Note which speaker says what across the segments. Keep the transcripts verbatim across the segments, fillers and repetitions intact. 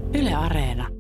Speaker 1: Yle Areena.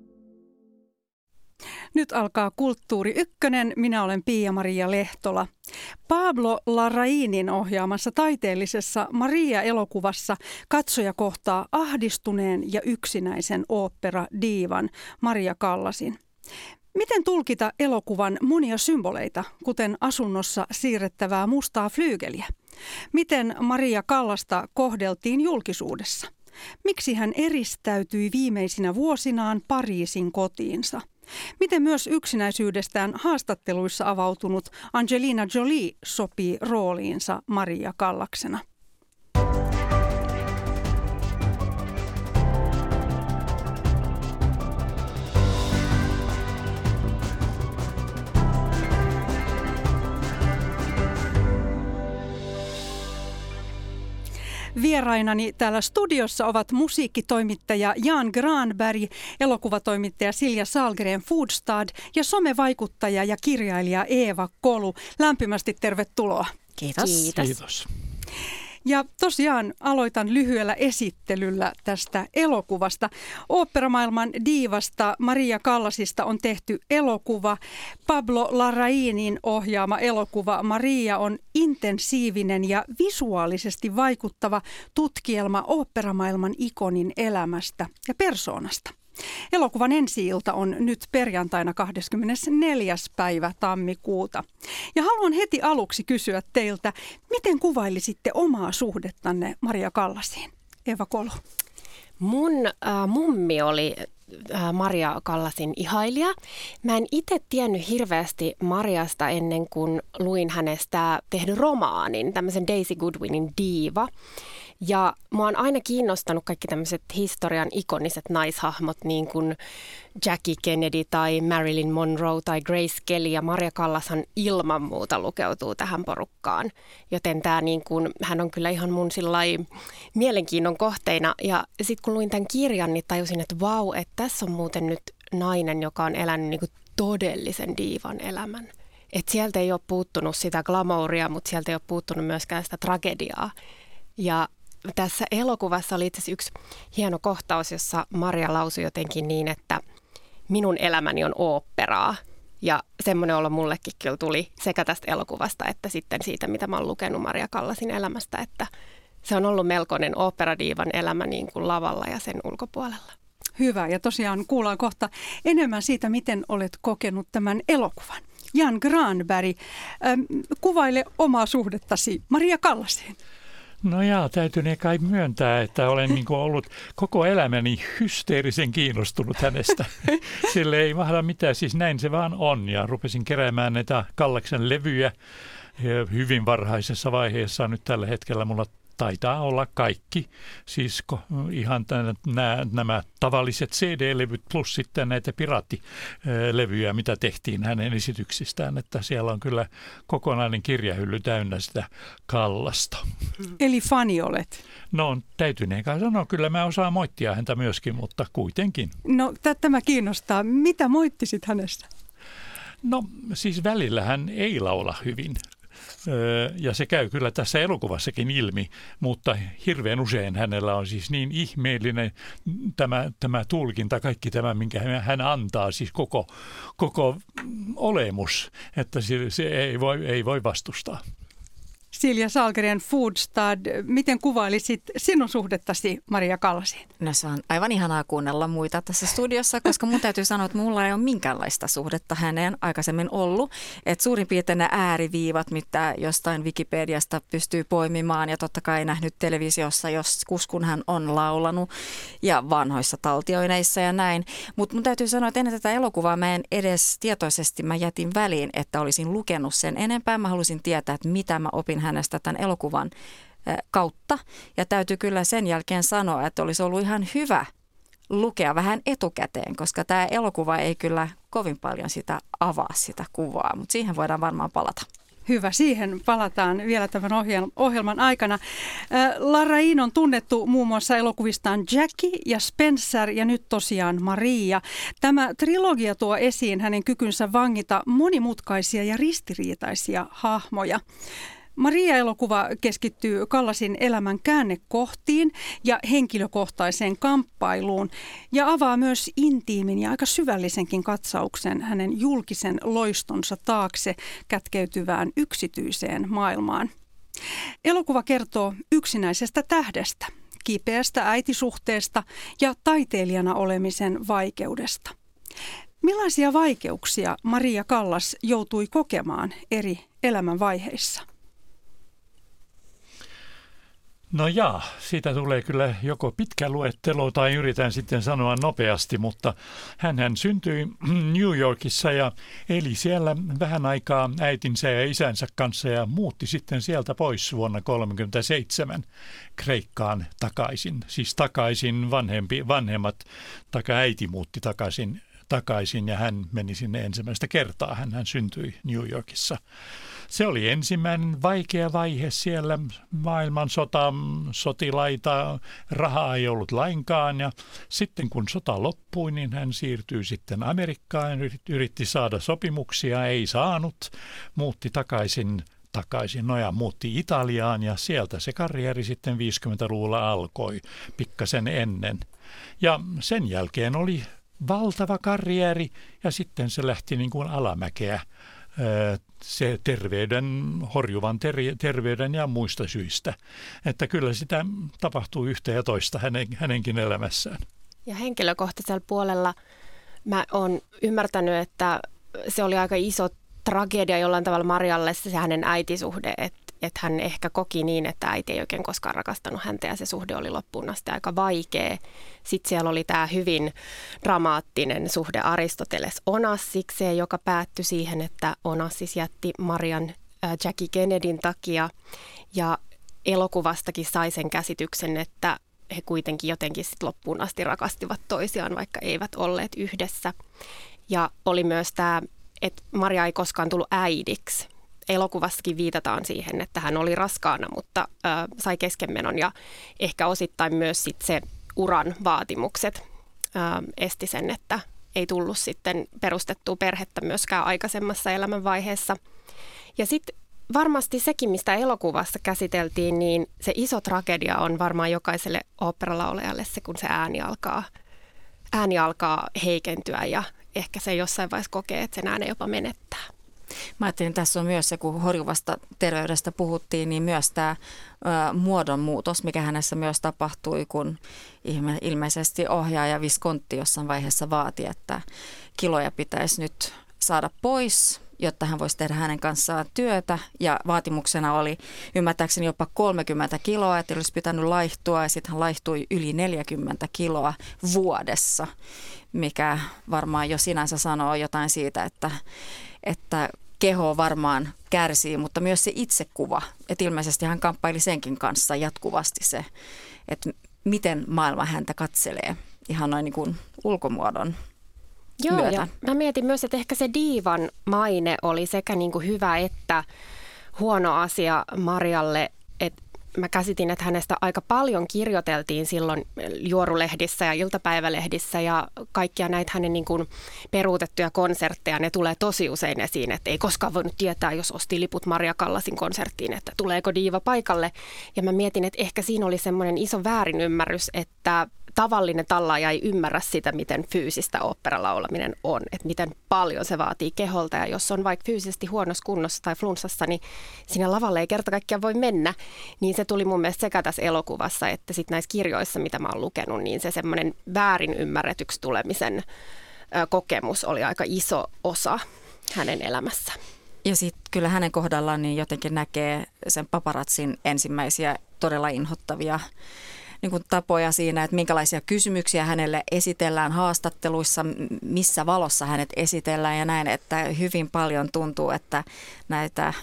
Speaker 2: Nyt alkaa Kulttuuri Ykkönen. Minä olen Pia-Maria Lehtola. Pablo Larraínin ohjaamassa taiteellisessa Maria-elokuvassa katsoja kohtaa ahdistuneen ja yksinäisen ooppera-diivan Maria Callasin. Miten tulkita elokuvan monia symboleita, kuten asunnossa siirrettävää mustaa flyygeliä? Miten Maria Callasta kohdeltiin julkisuudessa? Miksi hän eristäytyi viimeisinä vuosinaan Pariisin kotiinsa? Miten myös yksinäisyydestään haastatteluissa avautunut Angelina Jolie sopii rooliinsa Maria Callaksena? Vierainani täällä studiossa ovat musiikkitoimittaja Jan Granberg, elokuvatoimittaja Silja Sahlgren Foodstad ja somevaikuttaja ja kirjailija Eeva Kolu. Lämpimästi tervetuloa.
Speaker 3: Kiitos.
Speaker 1: Kiitos.
Speaker 4: Kiitos.
Speaker 2: Ja tosiaan aloitan lyhyellä esittelyllä tästä elokuvasta. Oopperamaailman diivasta Maria Callasista on tehty elokuva. Pablo Larraínin ohjaama elokuva Maria on intensiivinen ja visuaalisesti vaikuttava tutkielma oopperamaailman ikonin elämästä ja persoonasta. Elokuvan ensi-ilta on nyt perjantaina kahdeskymmenesneljäs päivä tammikuuta. Ja haluan heti aluksi kysyä teiltä, miten kuvailisitte omaa suhdettanne Maria Callasiin? Eeva Kolu.
Speaker 3: Mun äh, mummi oli äh, Maria Callasin ihailija. Mä en itse tiennyt hirveästi Mariasta ennen kuin luin hänestä tehdyn romaanin, tämmöisen Daisy Goodwinin Diiva. Ja mua on aina kiinnostanut kaikki tämmöiset historian ikoniset naishahmot, niin kuin Jackie Kennedy tai Marilyn Monroe tai Grace Kelly, ja Maria Callashan ilman muuta lukeutuu tähän porukkaan. Joten tää niin kuin, hän on kyllä ihan mun sillai mielenkiinnon kohteina. Ja sitten kun luin tämän kirjan, niin tajusin, että vau, että tässä on muuten nyt nainen, joka on elänyt niin kuin todellisen diivan elämän. Että sieltä ei ole puuttunut sitä glamouria, mutta sieltä ei ole puuttunut myöskään sitä tragediaa. Ja tässä elokuvassa oli itse asiassa yksi hieno kohtaus, jossa Maria lausui jotenkin niin, että minun elämäni on oopperaa. Ja semmoinen olo mullekin kyllä tuli sekä tästä elokuvasta että sitten siitä, mitä mä oon lukenut Maria Callasin elämästä, että se on ollut melkoinen oopperadiivan elämä niin kuin lavalla ja sen ulkopuolella.
Speaker 2: Hyvä, ja tosiaan kuullaan kohta enemmän siitä, miten olet kokenut tämän elokuvan. Jan Granberg, ähm, kuvaile omaa suhdettasi Maria Callasiin.
Speaker 4: No jaa, täytynee kai myöntää, että olen niin kuin ollut koko elämäni hysteerisen kiinnostunut hänestä. Sille ei mahda mitään, siis näin se vaan on. Ja rupesin keräämään näitä Callaksen levyjä hyvin varhaisessa vaiheessa. Nyt tällä hetkellä mulla taitaa olla kaikki, siis ihan nämä, nämä tavalliset C D-levyt plus sitten näitä piraattilevyjä, mitä tehtiin hänen esityksistään, että siellä on kyllä kokonainen kirjahylly täynnä sitä Callasta.
Speaker 2: Eli fani olet?
Speaker 4: No täytyneenkaan sanoa, kyllä mä osaan moittia häntä myöskin, mutta kuitenkin.
Speaker 2: No tämä kiinnostaa. Mitä moittisit hänestä?
Speaker 4: No siis välillä hän ei laula hyvin. Ja se käy kyllä tässä elokuvassakin ilmi, mutta hirveän usein hänellä on siis niin ihmeellinen tämä, tämä tulkinta, kaikki tämä, minkä hän antaa, siis koko, koko olemus, että se, se ei, voi, ei voi vastustaa.
Speaker 2: Silja Sahlgren Foodstad, miten kuvailisit sinun suhdettasi Maria Callasiin?
Speaker 1: No se on aivan ihanaa kuunnella muita tässä studiossa, koska mun täytyy sanoa, että mulla ei ole minkäänlaista suhdetta häneen aikaisemmin ollut. Että suurin piirtein ne ääriviivat, mitä jostain Wikipediasta pystyy poimimaan ja totta kai nähnyt televisiossa, joskus kun hän on laulanut ja vanhoissa taltioineissa ja näin. Mutta mun täytyy sanoa, että ennen tätä elokuvaa mä en edes tietoisesti, mä jätin väliin, että olisin lukenut sen enempää. Mä halusin tietää, että mitä mä opin hänestä tämän elokuvan kautta. Ja täytyy kyllä sen jälkeen sanoa, että olisi ollut ihan hyvä lukea vähän etukäteen, koska tämä elokuva ei kyllä kovin paljon sitä avaa sitä kuvaa, mutta siihen voidaan varmaan palata.
Speaker 2: Hyvä, siihen palataan vielä tämän ohjelman aikana. Larraín on tunnettu muun muassa elokuvistaan Jackie ja Spencer ja nyt tosiaan Maria. Tämä trilogia tuo esiin hänen kykynsä vangita monimutkaisia ja ristiriitaisia hahmoja. Maria-elokuva keskittyy Kallasin elämän käännekohtiin ja henkilökohtaiseen kamppailuun ja avaa myös intiimin ja aika syvällisenkin katsauksen hänen julkisen loistonsa taakse kätkeytyvään yksityiseen maailmaan. Elokuva kertoo yksinäisestä tähdestä, kipeästä äitisuhteesta ja taiteilijana olemisen vaikeudesta. Millaisia vaikeuksia Maria Callas joutui kokemaan eri elämänvaiheissa?
Speaker 4: No jaa, siitä tulee kyllä joko pitkä luettelo tai yritän sitten sanoa nopeasti, mutta hänhän syntyi New Yorkissa ja eli siellä vähän aikaa äitinsä ja isänsä kanssa ja muutti sitten sieltä pois vuonna tuhatyhdeksänsataakolmekymmentäseitsemän Kreikkaan takaisin. Siis takaisin vanhempi, vanhemmat, taka äiti muutti takaisin, takaisin ja hän meni sinne ensimmäistä kertaa. Hän, hän syntyi New Yorkissa. Se oli ensimmäinen vaikea vaihe siellä, maailmansota, sotilaita, rahaa ei ollut lainkaan ja sitten kun sota loppui, niin hän siirtyi sitten Amerikkaan, yritti saada sopimuksia, ei saanut, muutti takaisin, takaisin, no ja muutti Italiaan ja sieltä se karjeri sitten viisikymmentäluvulla alkoi, pikkasen ennen ja sen jälkeen oli valtava karjeri ja sitten se lähti niin kuin alamäkeä. Se terveyden, horjuvan ter- terveyden ja muista syistä. Että kyllä sitä tapahtuu yhtä ja toista hänen, hänenkin elämässään.
Speaker 3: Ja henkilökohtaisella puolella mä oon ymmärtänyt, että se oli aika iso tragedia jollain tavalla Marialle se hänen äitisuhde, että että hän ehkä koki niin, että äiti ei oikein koskaan rakastanut häntä ja se suhde oli loppuun asti aika vaikea. Sitten siellä oli tämä hyvin dramaattinen suhde Aristoteles Onassikseen, joka päättyi siihen, että Onassis jätti Marian äh, Jackie Kennedyn takia ja elokuvastakin sai sen käsityksen, että he kuitenkin jotenkin sit loppuun asti rakastivat toisiaan, vaikka eivät olleet yhdessä. Ja oli myös tämä, että Maria ei koskaan tullut äidiksi. Elokuvassakin viitataan siihen, että hän oli raskaana, mutta ö, sai keskenmenon ja ehkä osittain myös sit se uran vaatimukset ö, esti sen, että ei tullut sitten perustettua perhettä myöskään aikaisemmassa elämänvaiheessa. Ja sitten varmasti sekin, mistä elokuvassa käsiteltiin, niin se iso tragedia on varmaan jokaiselle oopperalaulajalle se, kun se ääni alkaa, ääni alkaa heikentyä ja ehkä se jossain vaiheessa kokee, että sen äänen jopa menettää.
Speaker 1: Mä ajattelin, että tässä on myös se, kun horjuvasta terveydestä puhuttiin, niin myös tämä ö, muodonmuutos, mikä hänessä myös tapahtui, kun ilme, ilmeisesti ohjaaja Visconti jossain vaiheessa vaati, että kiloja pitäisi nyt saada pois, jotta hän voisi tehdä hänen kanssaan työtä. Ja vaatimuksena oli ymmärtääkseni jopa kolmekymmentä kiloa, että olisi pitänyt laihtua ja sitten hän laihtui yli neljäkymmentä kiloa vuodessa, mikä varmaan jo sinänsä sanoo jotain siitä, että, että keho varmaan kärsii, mutta myös se itsekuva, että ilmeisesti hän kamppaili senkin kanssa jatkuvasti se, että miten maailma häntä katselee ihan noin niin kuin ulkomuodon
Speaker 3: Joo,
Speaker 1: myötä.
Speaker 3: Ja mä mietin myös, että ehkä se diivan maine oli sekä niin kuin hyvä että huono asia Marialle, että mä käsitin, että hänestä aika paljon kirjoiteltiin silloin juorulehdissä ja iltapäivälehdissä ja kaikkia näitä hänen niin kuin peruutettuja konsertteja, ne tulee tosi usein esiin, että ei koskaan voinut tietää, jos osti liput Maria Callasin konserttiin, että tuleeko diiva paikalle. Ja mä mietin, että ehkä siinä oli semmoinen iso väärinymmärrys, että tavallinen tallaaja ei ymmärrä sitä, miten fyysistä oopperalaulaminen on, että miten paljon se vaatii keholta ja jos on vaikka fyysisesti huonossa kunnossa tai flunssassa, niin sinne lavalle ei kerta kaikkiaan voi mennä. Niin se tuli mun mielestä sekä tässä elokuvassa että sitten näissä kirjoissa, mitä mä oon lukenut, niin se semmoinen väärin ymmärretyksi tulemisen ö, kokemus oli aika iso osa hänen elämässä.
Speaker 1: Ja sitten kyllä hänen kohdallaan niin jotenkin näkee sen paparazzin ensimmäisiä todella inhottavia niin kuin tapoja siinä, että minkälaisia kysymyksiä hänelle esitellään haastatteluissa, missä valossa hänet esitellään ja näin, että hyvin paljon tuntuu, että näitä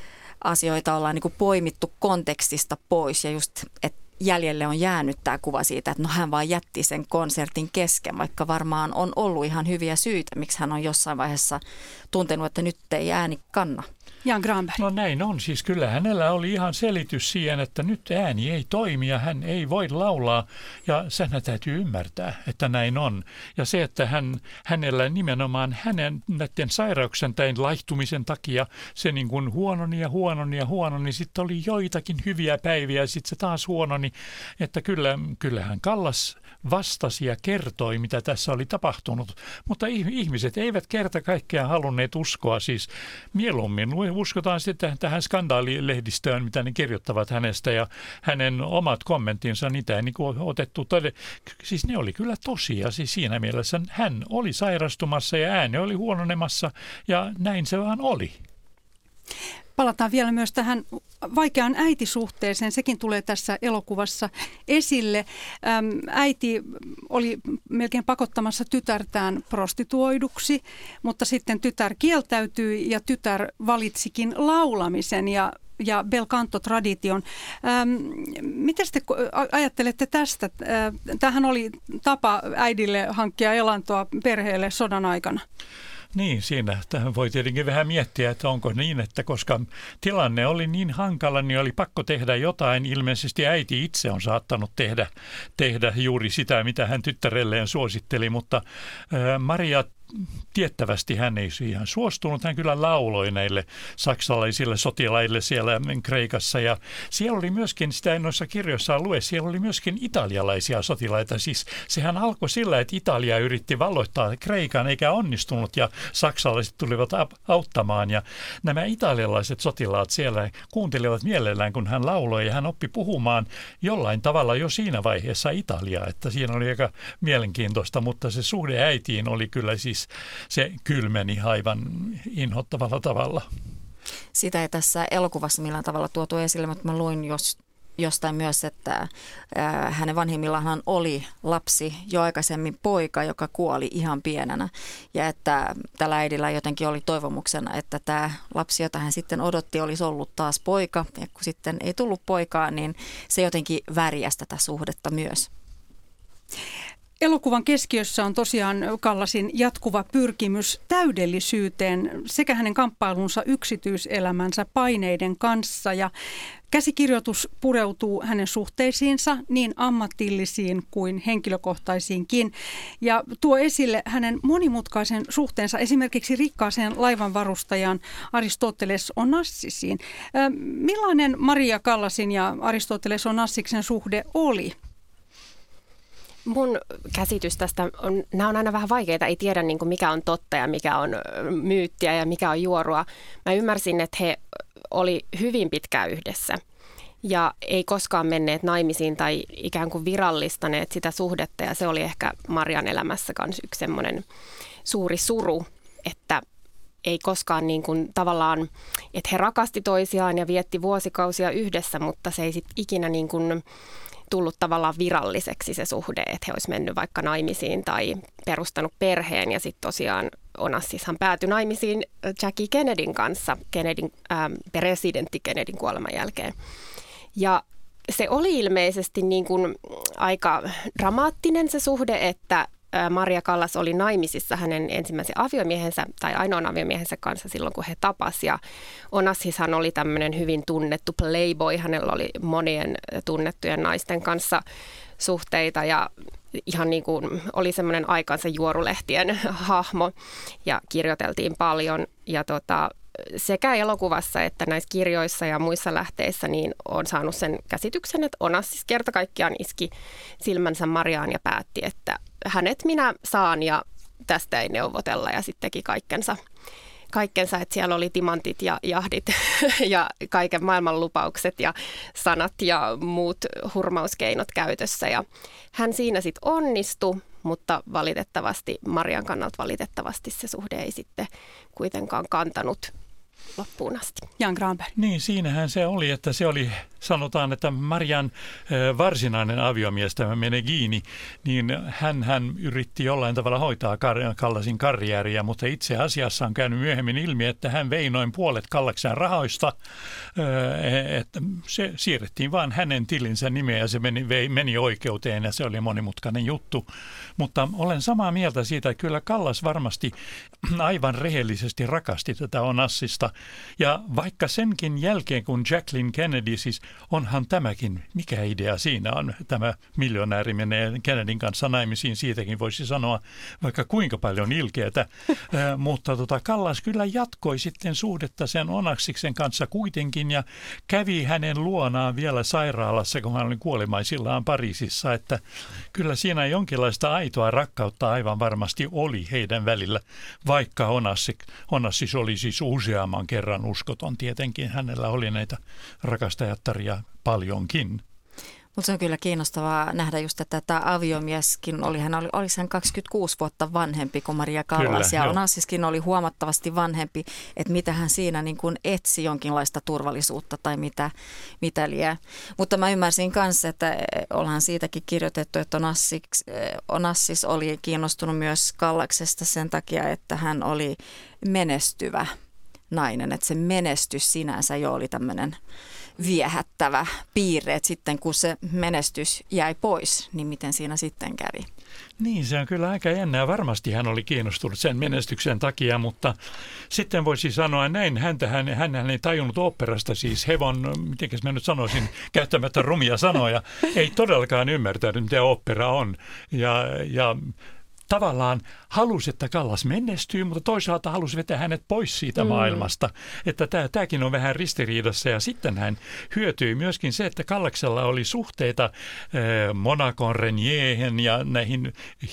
Speaker 1: asioita ollaan niin kuin poimittu kontekstista pois ja just, että jäljelle on jäänyt tämä kuva siitä, että no hän vaan jätti sen konsertin kesken, vaikka varmaan on ollut ihan hyviä syitä, miksi hän on jossain vaiheessa tuntenut, että nyt ei ääni kanna.
Speaker 2: Jan Granberg.
Speaker 4: No näin on. Siis kyllä hänellä oli ihan selitys siihen, että nyt ääni ei toimi ja hän ei voi laulaa. Ja sen täytyy ymmärtää, että näin on. Ja se, että hän, hänellä nimenomaan hänen näiden sairauksen tai laihtumisen takia se niin kuin huononi ja huononi ja huononi. Sitten oli joitakin hyviä päiviä ja sitten se taas huononi. Että kyllä, kyllähän Kallas vastasi ja kertoi, mitä tässä oli tapahtunut. Mutta ihmiset eivät kerta kaikkiaan halunneet uskoa. Siis mieluummin uskotaan sitten tähän skandaalilehdistöön, mitä ne kirjoittavat hänestä ja hänen omat kommenttinsa, niitä ei niin kuin otettu tode. Siis ne oli kyllä tosia. Siis siinä mielessä hän oli sairastumassa ja ääni oli huononemassa ja näin se vaan oli.
Speaker 2: Palataan vielä myös tähän vaikeaan äitisuhteeseen. Sekin tulee tässä elokuvassa esille. Äm, äiti oli melkein pakottamassa tytärtään prostituoiduksi, mutta sitten tytär kieltäytyi ja tytär valitsikin laulamisen ja ja bel canto-tradition. Ähm, miten te ajattelette tästä? Tämähän oli tapa äidille hankkia elantoa perheelle sodan aikana.
Speaker 4: Niin, siinä tähän voi tietenkin vähän miettiä, että onko niin, että koska tilanne oli niin hankala, niin oli pakko tehdä jotain. Ilmeisesti äiti itse on saattanut tehdä, tehdä juuri sitä, mitä hän tyttärelleen suositteli, mutta ää, Maria tiettävästi hän ei siihen suostunut. Hän kyllä lauloi näille saksalaisille sotilaille siellä Kreikassa ja siellä oli myöskin, sitä en noissa kirjoissa lue, siellä oli myöskin italialaisia sotilaita. Siis sehän alkoi sillä, että Italia yritti valloittaa Kreikan eikä onnistunut ja saksalaiset tulivat auttamaan ja nämä italialaiset sotilaat siellä kuuntelivat mielellään, kun hän lauloi ja hän oppi puhumaan jollain tavalla jo siinä vaiheessa Italiaa, että siinä oli aika mielenkiintoista, mutta se suhde äitiin oli kyllä siis se kylmeni aivan inhottavalla tavalla.
Speaker 1: Sitä ei tässä elokuvassa millään tavalla tuotu esille, mutta mä luin jos, jostain myös, että ää, hänen vanhimmillaan oli lapsi jo aikaisemmin poika, joka kuoli ihan pienenä. Ja että tällä äidillä jotenkin oli toivomuksena, että tämä lapsi, jota hän sitten odotti, olisi ollut taas poika. Ja kun sitten ei tullut poikaa, niin se jotenkin värjäsi tätä suhdetta myös.
Speaker 2: Elokuvan keskiössä on tosiaan Kallasin jatkuva pyrkimys täydellisyyteen sekä hänen kamppailunsa yksityiselämänsä paineiden kanssa. Ja käsikirjoitus pureutuu hänen suhteisiinsa niin ammatillisiin kuin henkilökohtaisiinkin ja tuo esille hänen monimutkaisen suhteensa esimerkiksi rikkaaseen laivanvarustajaan Aristoteles Onassisiin. Millainen Maria Kallasin ja Aristoteles Onassiksen suhde oli?
Speaker 3: Mun käsitys tästä on, nämä on aina vähän vaikeita, ei tiedä niin kuin mikä on totta ja mikä on myyttiä ja mikä on juorua. Mä ymmärsin, että he oli hyvin pitkään yhdessä ja ei koskaan menneet naimisiin tai ikään kuin virallistaneet sitä suhdetta ja se oli ehkä Marian elämässä myös yksi semmoinen suuri suru, että ei koskaan niin kuin tavallaan, että he rakasti toisiaan ja vietti vuosikausia yhdessä, mutta se ei sitten ikinä niin kuin tullut tavallaan viralliseksi se suhde, että he olisi mennyt vaikka naimisiin tai perustanut perheen. Ja sitten tosiaan Onassishan päätyi naimisiin Jackie Kennedyn kanssa, Kennedyn, ähm, presidentti Kennedyn kuoleman jälkeen. Ja se oli ilmeisesti niin kuin aika dramaattinen se suhde, että Maria Callas oli naimisissa hänen ensimmäisen aviomiehensä tai ainoan aviomiehensä kanssa silloin, kun he tapasivat. Ja Onassishan oli tämmöinen hyvin tunnettu playboy. Hänellä oli monien tunnettujen naisten kanssa suhteita ja ihan niin kuin oli semmoinen aikansa juorulehtien hahmo ja kirjoiteltiin paljon. Ja tota, sekä elokuvassa että näissä kirjoissa ja muissa lähteissä niin on saanut sen käsityksen, että Onassis kerta kaikkiaan iski silmänsä Mariaan ja päätti, että hänet minä saan ja tästä ei neuvotella ja sitten teki kaikkensa, kaikkensa, että siellä oli timantit ja jahdit ja kaiken maailman lupaukset ja sanat ja muut hurmauskeinot käytössä ja hän siinä sitten onnistui, mutta valitettavasti, Marian kannalta valitettavasti se suhde ei sitten kuitenkaan kantanut loppuun asti.
Speaker 2: Jan Granberg.
Speaker 4: Niin, siinähän se oli, että se oli, sanotaan, että Marian varsinainen aviomies, tämä Meneghini, niin hän, hän yritti jollain tavalla hoitaa Kallasin karjääriä, mutta itse asiassa on käynyt myöhemmin ilmi, että hän vei noin puolet Kallaksen rahoista, että se siirrettiin vaan hänen tilinsä nimeä ja se meni, vei, meni oikeuteen ja se oli monimutkainen juttu. Mutta olen samaa mieltä siitä, että kyllä Kallas varmasti aivan rehellisesti rakasti tätä Onassista suhteita. Ja vaikka senkin jälkeen, kun Jacqueline Kennedy, siis onhan tämäkin, mikä idea siinä on, tämä miljonääri menee Kennedyn kanssa naimisiin, siitäkin voisi sanoa vaikka kuinka paljon ilkeätä, mutta tota, Callas kyllä jatkoi sitten suhdetta sen Onassiksen kanssa kuitenkin ja kävi hänen luonaan vielä sairaalassa, kun hän oli kuolemaisillaan Pariisissa, että kyllä siinä jonkinlaista aitoa rakkautta aivan varmasti oli heidän välillä, vaikka Onassis, Onassis oli siis useamman kerran uskoton tietenkin, hänellä oli näitä rakastajattaria paljonkin.
Speaker 1: Mutta se on kyllä kiinnostavaa nähdä just, että tämä aviomieskin oli, hän oli, oli sen kaksikymmentäkuusi vuotta vanhempi kuin Maria Callas kyllä, ja Onassiskin oli huomattavasti vanhempi, että mitä hän siinä niin kuin etsi jonkinlaista turvallisuutta tai mitä, mitä liian. Mutta mä ymmärsin kanssa, että ollaan siitäkin kirjoitettu, että Onassis, Onassis oli kiinnostunut myös Callaksesta sen takia, että hän oli menestyvä nainen, että se menestys sinänsä jo oli tämmöinen viehättävä piirre, että sitten kun se menestys jäi pois, niin miten siinä sitten kävi?
Speaker 4: Niin, se on kyllä aika jännää. Varmasti hän oli kiinnostunut sen menestyksen takia, mutta sitten voisi sanoa näin, häntä, hän, hän, hän ei tajunnut oopperasta, siis hevon, mitenkäs mä nyt sanoisin, käyttämättä rumia sanoja, ei todellakaan ymmärtänyt, mitä ooppera on. Ja, ja tavallaan halusi, että Callas menestyy, mutta toisaalta halusi vetää hänet pois siitä mm. maailmasta. Että tämä, tämäkin on vähän ristiriidassa ja sitten hän hyötyi myöskin se, että Callaksella oli suhteita äh, Monacon Reniehen ja näihin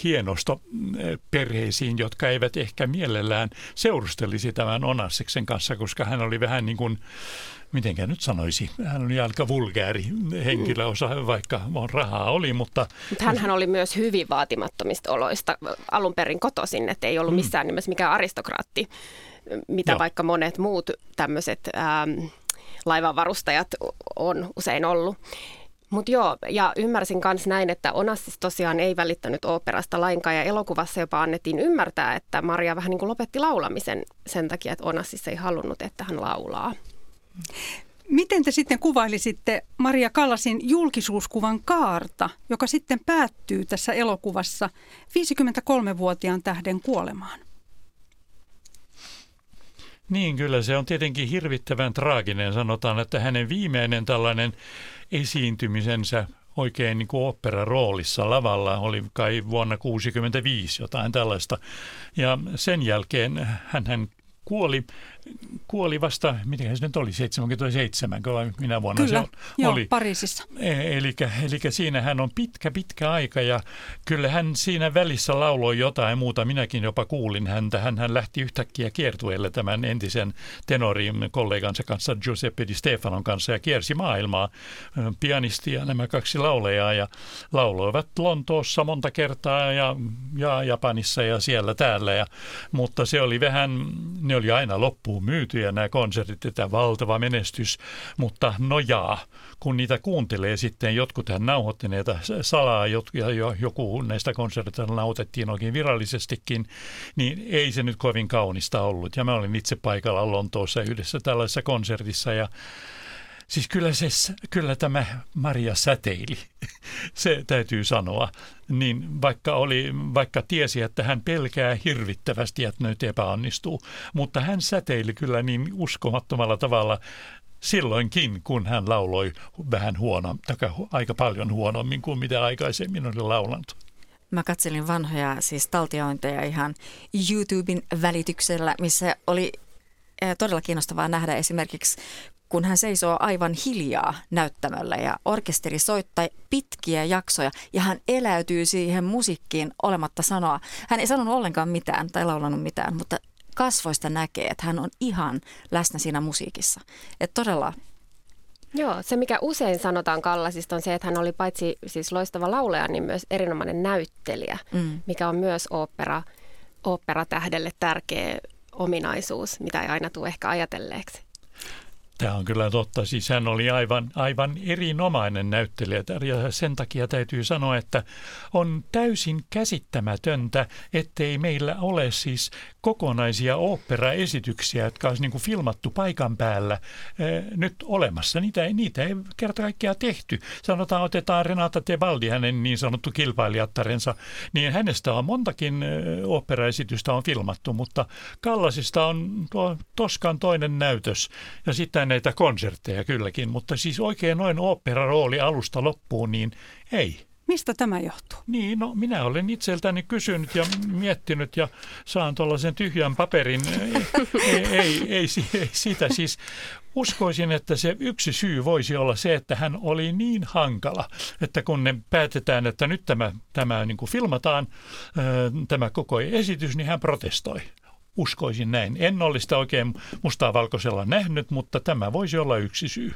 Speaker 4: hienostoperheisiin, jotka eivät ehkä mielellään seurustelisi tämän Onassiksen kanssa, koska hän oli vähän niin kuin, mitenkä nyt sanoisi, hän oli aika vulgääri henkilö, osa, vaikka rahaa oli, mutta...
Speaker 3: Mutta hänhän oli myös hyvin vaatimattomista oloista alun perin kotoisin, että ei ollut missään nimessä mikään aristokraatti, mitä Joo. vaikka monet muut tämmöiset ähm, laivanvarustajat on usein ollut. Mutta joo, ja ymmärsin myös näin, että Onassis tosiaan ei välittänyt oopperasta lainkaan, ja elokuvassa jopa annettiin ymmärtää, että Maria vähän niin kuin lopetti laulamisen sen takia, että Onassis ei halunnut, että hän laulaa.
Speaker 2: Miten te sitten kuvailisitte Maria Callasin julkisuuskuvan kaarta, joka sitten päättyy tässä elokuvassa viisikymmentäkolmevuotiaan tähden kuolemaan?
Speaker 4: Niin, kyllä se on tietenkin hirvittävän traaginen. Sanotaan, että hänen viimeinen tällainen esiintymisensä oikein niin kuin oopperaroolissa lavalla oli kai vuonna kuusikymmentäviisi, jotain tällaista. Ja sen jälkeen hän, hän kuoli, kuoli vasta, miten se nyt oli, seitsemänkymmentäseitsemän, vai minä vuonna
Speaker 2: Kyllä,
Speaker 4: se
Speaker 2: joo,
Speaker 4: oli.
Speaker 2: Pariisissa.
Speaker 4: Eli, eli siinä hän on pitkä, pitkä aika ja kyllä hän siinä välissä lauloi jotain muuta. Minäkin jopa kuulin häntä. Hän, hän lähti yhtäkkiä kiertueelle tämän entisen tenorin kollegansa kanssa, Giuseppe Di Stefanon kanssa ja kiersi maailmaa. Pianisti ja nämä kaksi laulajaa ja lauloivat Lontoossa monta kertaa ja, ja Japanissa ja siellä täällä. Ja, mutta se oli vähän, ne oli aina loppuun myytyjä nämä konsertit, että valtava menestys, mutta no jaa, kun niitä kuuntelee sitten, jotkut hän nauhoitti näitä salaa, ja joku näistä konserteista nautettiin oikein virallisestikin, niin ei se nyt kovin kaunista ollut. Ja mä olin itse paikalla Lontoossa yhdessä tällaisessa konsertissa ja siis kyllä, se, kyllä tämä Maria säteili, se täytyy sanoa, niin vaikka, oli, vaikka tiesi, että hän pelkää hirvittävästi, että nyt epäonnistuu, mutta hän säteili kyllä niin uskomattomalla tavalla silloinkin, kun hän lauloi vähän huono, aika paljon huonommin kuin mitä aikaisemmin oli laulanut.
Speaker 1: Mä katselin vanhoja siis taltiointeja ihan YouTuben välityksellä, missä oli todella kiinnostavaa nähdä esimerkiksi, kun hän seisoo aivan hiljaa näyttämöllä ja orkesteri soittaa pitkiä jaksoja ja hän eläytyy siihen musiikkiin olematta sanoa. Hän ei sanonut ollenkaan mitään tai laulanut mitään, mutta kasvoista näkee, että hän on ihan läsnä siinä musiikissa. Että todella...
Speaker 3: Joo, se mikä usein sanotaan Callasista on se, että hän oli paitsi siis loistava laulaja, niin myös erinomainen näyttelijä, mm. mikä on myös ooppera, oopperatähdelle tärkeä ominaisuus, mitä ei aina tule ehkä ajatelleeksi.
Speaker 4: Tämä on kyllä totta. Siis hän oli aivan, aivan erinomainen näyttelijä ja sen takia täytyy sanoa, että on täysin käsittämätöntä, ettei meillä ole siis kokonaisia oopperaesityksiä, jotka olisi niin kuin filmattu paikan päällä eh, nyt olemassa. Niitä ei, niitä ei kerta kaikkiaan tehty. Sanotaan, otetaan Renata Tebaldi, hänen niin sanottu kilpailijattarensa, niin hänestä on montakin eh, oopperaesitystä on filmattu, mutta Kallasista on tuo Toskan toinen näytös ja sitten näitä konsertteja kylläkin, mutta siis oikein noin oopperarooli alusta loppuun, niin ei.
Speaker 2: Mistä tämä johtuu?
Speaker 4: Niin, no minä olen itseltäni kysynyt ja miettinyt ja saan tuollaisen tyhjän paperin. Ei, ei, ei, ei, ei sitä siis. Uskoisin, että se yksi syy voisi olla se, että hän oli niin hankala, että kun ne päätetään, että nyt tämä, tämä niin kuin filmataan, tämä koko esitys, niin hän protestoi. Uskoisin näin. En ole sitä oikein mustaa valkoisella nähnyt, mutta tämä voisi olla yksi syy.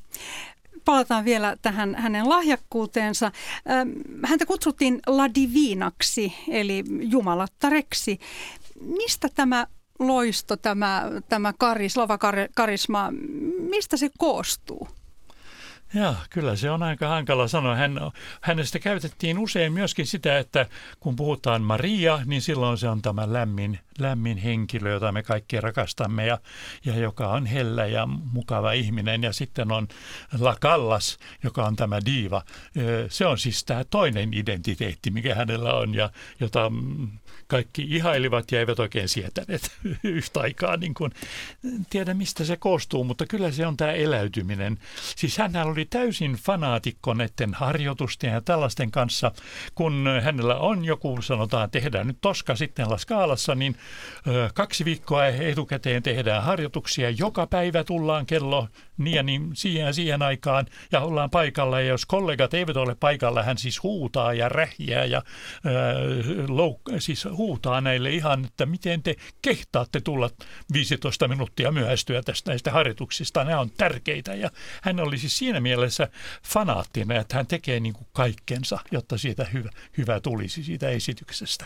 Speaker 2: Palataan vielä tähän hänen lahjakkuuteensa. Häntä kutsuttiin La Divinaksi, eli jumalattareksi. Mistä tämä loisto, tämä, tämä karis, lavakarisma, mistä se koostuu?
Speaker 4: Joo, kyllä se on aika hankala sanoa. Hän, hänestä käytettiin usein myöskin sitä, että kun puhutaan Maria, niin silloin se on tämä lämmin, lämmin henkilö, jota me kaikki rakastamme ja, ja joka on hellä ja mukava ihminen. Ja sitten on La Callas, joka on tämä diiva. Se on siis tämä toinen identiteetti, mikä hänellä on ja jota kaikki ihailivat ja eivät oikein sietäneet yhtä aikaa. Niin kuin, en tiedä, mistä se koostuu, mutta kyllä se on tämä eläytyminen. Siis hän oli täysin fanaatikko näiden harjoitusten ja tällaisten kanssa. Kun hänellä on joku, sanotaan, tehdään nyt Toska sitten La Scalassa, niin ö, kaksi viikkoa etukäteen tehdään harjoituksia. Joka päivä tullaan kello niin ja niin siihen siihen aikaan ja ollaan paikalla. Ja jos kollegat eivät ole paikalla, hän siis huutaa ja rähjää ja ö, louk- siis huutaa näille ihan, että miten te kehtaatte tulla viisitoista minuuttia myöhästyä tästä näistä harjoituksista. Nämä on tärkeitä ja hän oli siis siinä mielessä fanaattinen, että hän tekee niin kuin kaikkensa, jotta siitä hyvä, hyvä tulisi siitä esityksestä.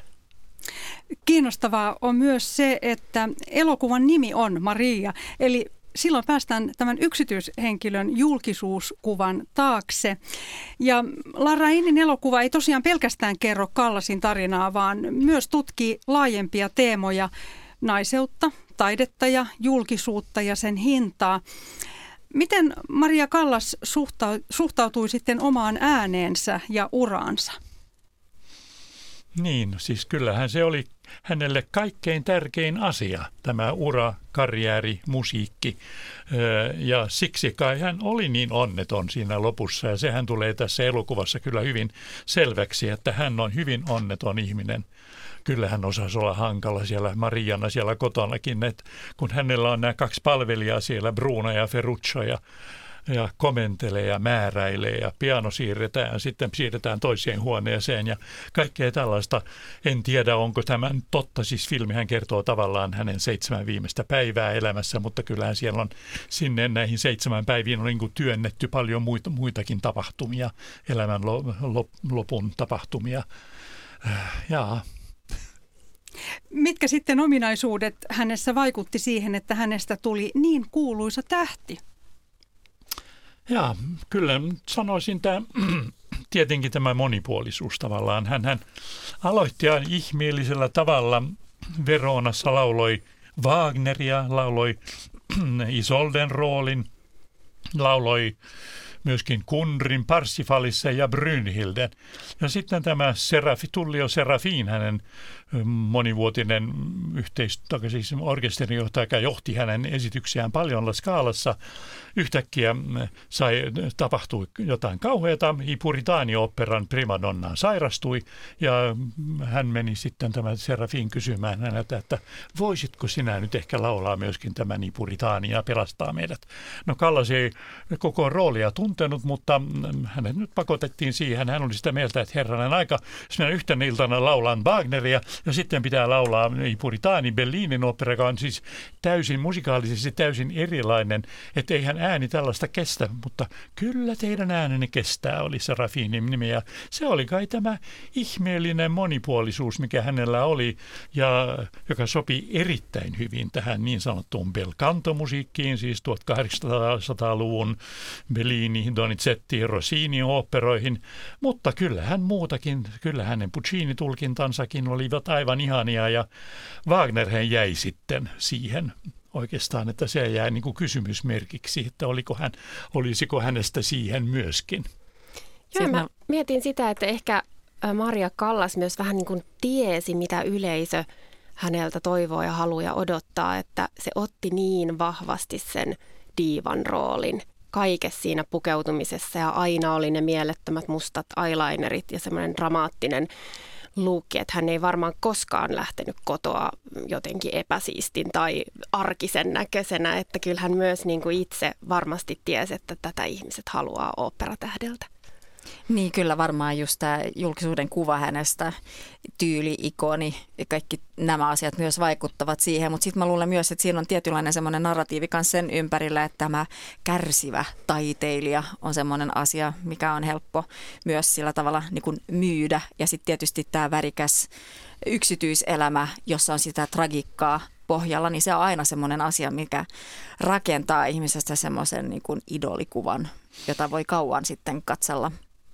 Speaker 2: Kiinnostavaa on myös se, että elokuvan nimi on Maria, eli silloin päästään tämän yksityishenkilön julkisuuskuvan taakse. Ja Larrainin elokuva ei tosiaan pelkästään kerro Kallasin tarinaa, vaan myös tutkii laajempia teemoja, naiseutta, taidetta ja julkisuutta ja sen hintaa. Miten Maria Callas suhtautui sitten omaan ääneensä ja uraansa?
Speaker 4: Niin, siis kyllähän se oli hänelle kaikkein tärkein asia, tämä ura, karjääri, musiikki. Ja siksi kai hän oli niin onneton siinä lopussa. Ja sehän tulee tässä elokuvassa kyllä hyvin selväksi, että hän on hyvin onneton ihminen. Kyllä hän osasi olla hankala siellä Mariana siellä kotonakin, että kun hänellä on nämä kaksi palvelijaa siellä, Bruno ja Ferruccio, ja, ja komentelee ja määräilee ja piano siirretään, sitten siirretään toiseen huoneeseen ja kaikkea tällaista. En tiedä, onko tämä totta, siis filmihän kertoo tavallaan hänen seitsemän viimeistä päivää elämässä, mutta kyllähän siellä on sinne näihin seitsemän päiviin on niin kuin työnnetty paljon muita, muitakin tapahtumia, elämän lopun tapahtumia. Jaa.
Speaker 2: Mitkä sitten ominaisuudet hänessä vaikutti siihen, että hänestä tuli niin kuuluisa tähti?
Speaker 4: Jaa, kyllä sanoisin tämä, tietenkin tämä monipuolisuus tavallaan. Hän, hän aloitti ihmeellisellä tavalla. Veronassa lauloi Wagneria, lauloi Isolden roolin, lauloi myöskin Kundrin, Parsifalissa ja Brynhilden. Ja sitten tämä Serafi, Tullio Serafin, hänen monivuotinen yhteistyö, siis orkesterinjohtaja, joka johti hänen esityksiään paljon La Scalassa. Yhtäkkiä sai, tapahtui jotain kauheata. I Puritani-oopperan primadonna sairastui ja hän meni sitten tämä Serafin kysymään häneltä, että voisitko sinä nyt ehkä laulaa myöskin tämän I Puritani ja pelastaa meidät. No Callas ei koko roolia tuntenut, tuntenut, mutta hänet nyt pakotettiin siihen. Hän oli sitä mieltä, että herranen aika, jos minä yhtenä iltana laulan Wagneria ja sitten pitää laulaa I Puritani Bellinin opera, joka on siis täysin musikaalisesti täysin erilainen, että eihän ääni tällaista kestä, mutta kyllä teidän äänenne kestää, oli Serafinin nimi. Ja se oli kai tämä ihmeellinen monipuolisuus, mikä hänellä oli ja joka sopi erittäin hyvin tähän niin sanottuun bel canto-musiikkiin, siis tuhatkahdeksansataaluvun Bellini, Donizetti, Rossini oopperoihin, mutta kyllähän muutakin, kyllä hänen Puccini-tulkintansakin olivat aivan ihania ja Wagnerhän jäi sitten siihen oikeastaan, että se jäi niin kuin kysymysmerkiksi, että oliko hän, olisiko hänestä siihen myöskin.
Speaker 3: Joo, mä mietin sitä, että ehkä Maria Callas myös vähän niin kuin tiesi, mitä yleisö häneltä toivoo ja haluaa ja odottaa, että se otti niin vahvasti sen diivan roolin kaikessa siinä pukeutumisessa ja aina oli ne mielettömät mustat eyelinerit ja semmoinen dramaattinen luukki, että hän ei varmaan koskaan lähtenyt kotoa jotenkin epäsiistin tai arkisen näköisenä, että kyllä hän myös niin kuin itse varmasti tiesi, että tätä ihmiset haluaa oopperatähdeltä.
Speaker 1: Niin kyllä varmaan just tämä julkisuuden kuva hänestä, tyyli-ikoni ja kaikki nämä asiat myös vaikuttavat siihen, mutta sitten mä luulen myös, että siinä on tietynlainen semmoinen narratiivi myös sen ympärillä, että tämä kärsivä taiteilija on semmoinen asia, mikä on helppo myös sillä tavalla niin kuin myydä ja sitten tietysti tämä värikäs yksityiselämä, jossa on sitä tragiikkaa pohjalla, niin se on aina semmoinen asia, mikä rakentaa ihmisestä semmoisen niin kuin idolikuvan, jota voi kauan sitten katsella.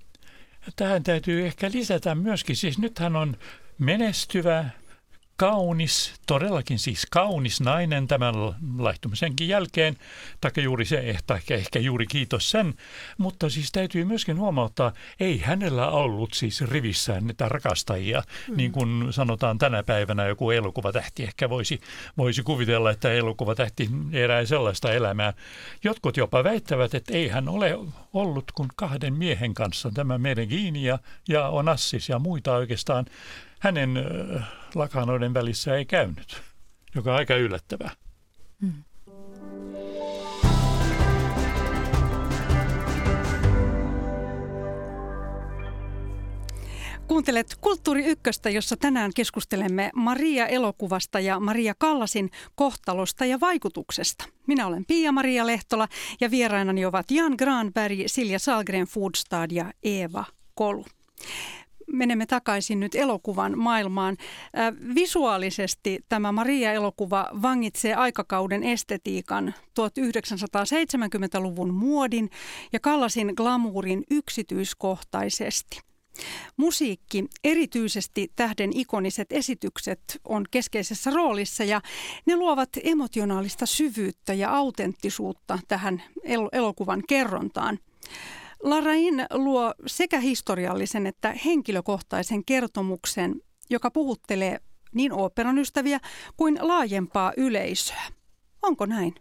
Speaker 4: Tähän täytyy ehkä lisätä myöskin, siis nythän on menestyvä, kaunis, todellakin siis kaunis nainen tämän laihtumisenkin jälkeen, taikka juuri se, ehkä, ehkä juuri kiitos sen, mutta siis täytyy myöskin huomauttaa, ei hänellä ollut siis rivissään niitä rakastajia, mm. niin kuin sanotaan tänä päivänä joku elokuvatähti ehkä voisi, voisi kuvitella, että elokuvatähti elää sellaista elämää. Jotkut jopa väittävät, että ei hän ole ollut kuin kahden miehen kanssa, tämä Meneghini ja, ja Onassis ja muita oikeastaan. Hänen lakanoiden välissä ei käynyt, joka on aika yllättävää. Hmm.
Speaker 2: Kuuntelet Kulttuuri Ykköstä, jossa tänään keskustelemme Maria-elokuvasta ja Maria Callasin kohtalosta ja vaikutuksesta. Minä olen Pia-Maria Lehtola ja vierainani ovat Jan Granberg, Silja Sahlgren Foodstad ja Eeva Kolu. Menemme takaisin nyt elokuvan maailmaan. Äh, visuaalisesti tämä Maria-elokuva vangitsee aikakauden estetiikan, tuhatyhdeksänsataaseitsemänkymmentäluvun muodin ja Callasin glamourin yksityiskohtaisesti. Musiikki, erityisesti tähden ikoniset esitykset, on keskeisessä roolissa ja ne luovat emotionaalista syvyyttä ja autenttisuutta tähän el- elokuvan kerrontaan. Larraín luo sekä historiallisen että henkilökohtaisen kertomuksen, joka puhuttelee niin oopperan ystäviä kuin laajempaa yleisöä. Onko näin?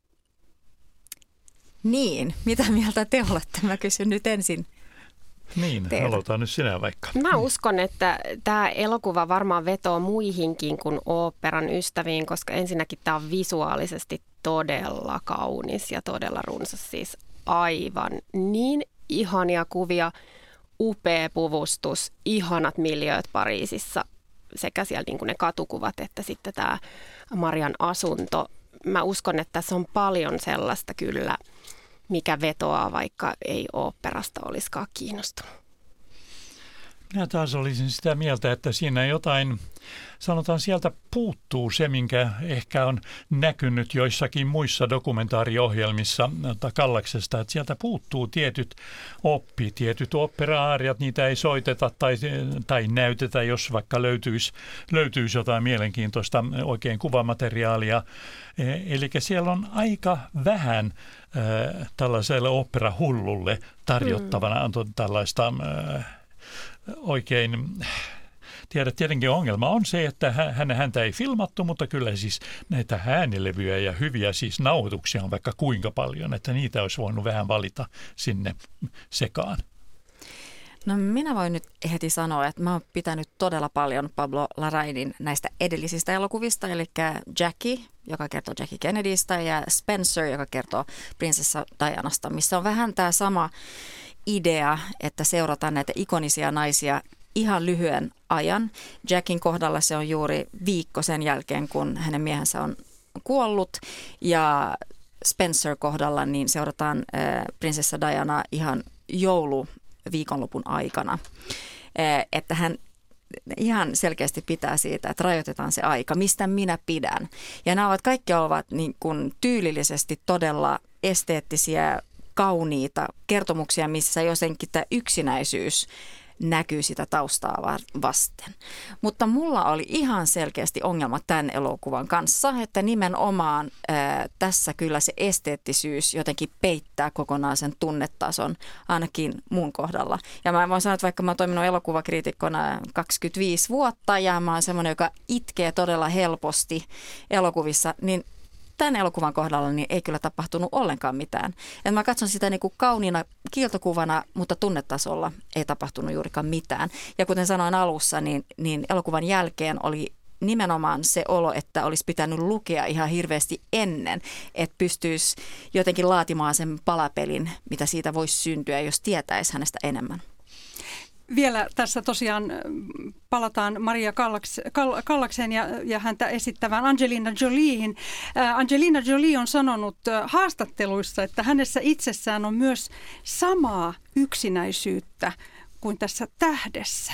Speaker 1: Niin, mitä mieltä te olette? Mä kysyn nyt ensin.
Speaker 4: Niin, aloitan nyt sinä vaikka.
Speaker 3: Mä uskon, että tämä elokuva varmaan vetoo muihinkin kuin oopperan ystäviin, koska ensinnäkin tämä on visuaalisesti todella kaunis ja todella runsas, siis aivan niin ihania kuvia, upea puvustus, ihanat miljööt Pariisissa, sekä siellä niin kuin ne katukuvat että sitten tämä Marian asunto. Mä uskon, että tässä on paljon sellaista kyllä, mikä vetoaa, vaikka ei oopperasta olisikaan kiinnostunut.
Speaker 4: Minä taas olisin sitä mieltä, että siinä jotain, sanotaan sieltä puuttuu se, minkä ehkä on näkynyt joissakin muissa dokumentaariohjelmissa Callaksesta, että sieltä puuttuu tietyt oppi, tietyt opera-aariat, niitä ei soiteta tai, tai näytetä, jos vaikka löytyisi, löytyisi jotain mielenkiintoista oikein kuvamateriaalia. Eli siellä on aika vähän äh, tällaiselle operahullulle tarjottavana mm. tällaista äh, oikein, tiedät, tietenkin ongelma on se, että hän, häntä ei filmattu, mutta kyllä siis näitä äänilevyjä ja hyviä siis nauhoituksia on vaikka kuinka paljon, että niitä olisi voinut vähän valita sinne sekaan.
Speaker 1: No minä voin nyt heti sanoa, että mä oon pitänyt todella paljon Pablo Larraínin näistä edellisistä elokuvista, eli Jackie, joka kertoo Jackie Kennedystä, ja Spencer, joka kertoo prinsessa Dianasta, missä on vähän tämä sama idea, että seurataan näitä ikonisia naisia ihan lyhyen ajan. Jackin kohdalla se on juuri viikko sen jälkeen, kun hänen miehensä on kuollut, ja Spencer kohdalla niin seurataan äh, prinsessa Dianaa ihan jouluviikonlopun aikana, äh, että hän ihan selkeästi pitää siitä, että rajoitetaan se aika, mistä minä pidän. Ja nämä ovat kaikki ovat niin kuin tyylillisesti todella esteettisiä, kauniita kertomuksia, missä jotenkin tämä yksinäisyys näkyy sitä taustaa vasten. Mutta mulla oli ihan selkeästi ongelma tämän elokuvan kanssa, että nimenomaan ää, tässä kyllä se esteettisyys jotenkin peittää kokonaan sen tunnetason, ainakin mun kohdalla. Ja mä voin sanoa, että vaikka mä oon toiminut elokuvakriitikkona kaksikymmentäviisi vuotta ja mä oon semmoinen, joka itkee todella helposti elokuvissa, niin tämän elokuvan kohdalla niin ei kyllä tapahtunut ollenkaan mitään. Et mä katson sitä niin kuin kauniina kiiltokuvana, mutta tunnetasolla ei tapahtunut juurikaan mitään. Ja kuten sanoin alussa, niin, niin elokuvan jälkeen oli nimenomaan se olo, että olisi pitänyt lukea ihan hirveästi ennen, että pystyisi jotenkin laatimaan sen palapelin, mitä siitä voisi syntyä, jos tietäisi hänestä enemmän.
Speaker 2: Vielä tässä tosiaan palataan Maria Kallaks, Kall, Kallakseen ja, ja häntä esittävään Angelina Jolieen. Äh, Angelina Jolie on sanonut äh, haastatteluissa, että hänessä itsessään on myös samaa yksinäisyyttä kuin tässä tähdessä.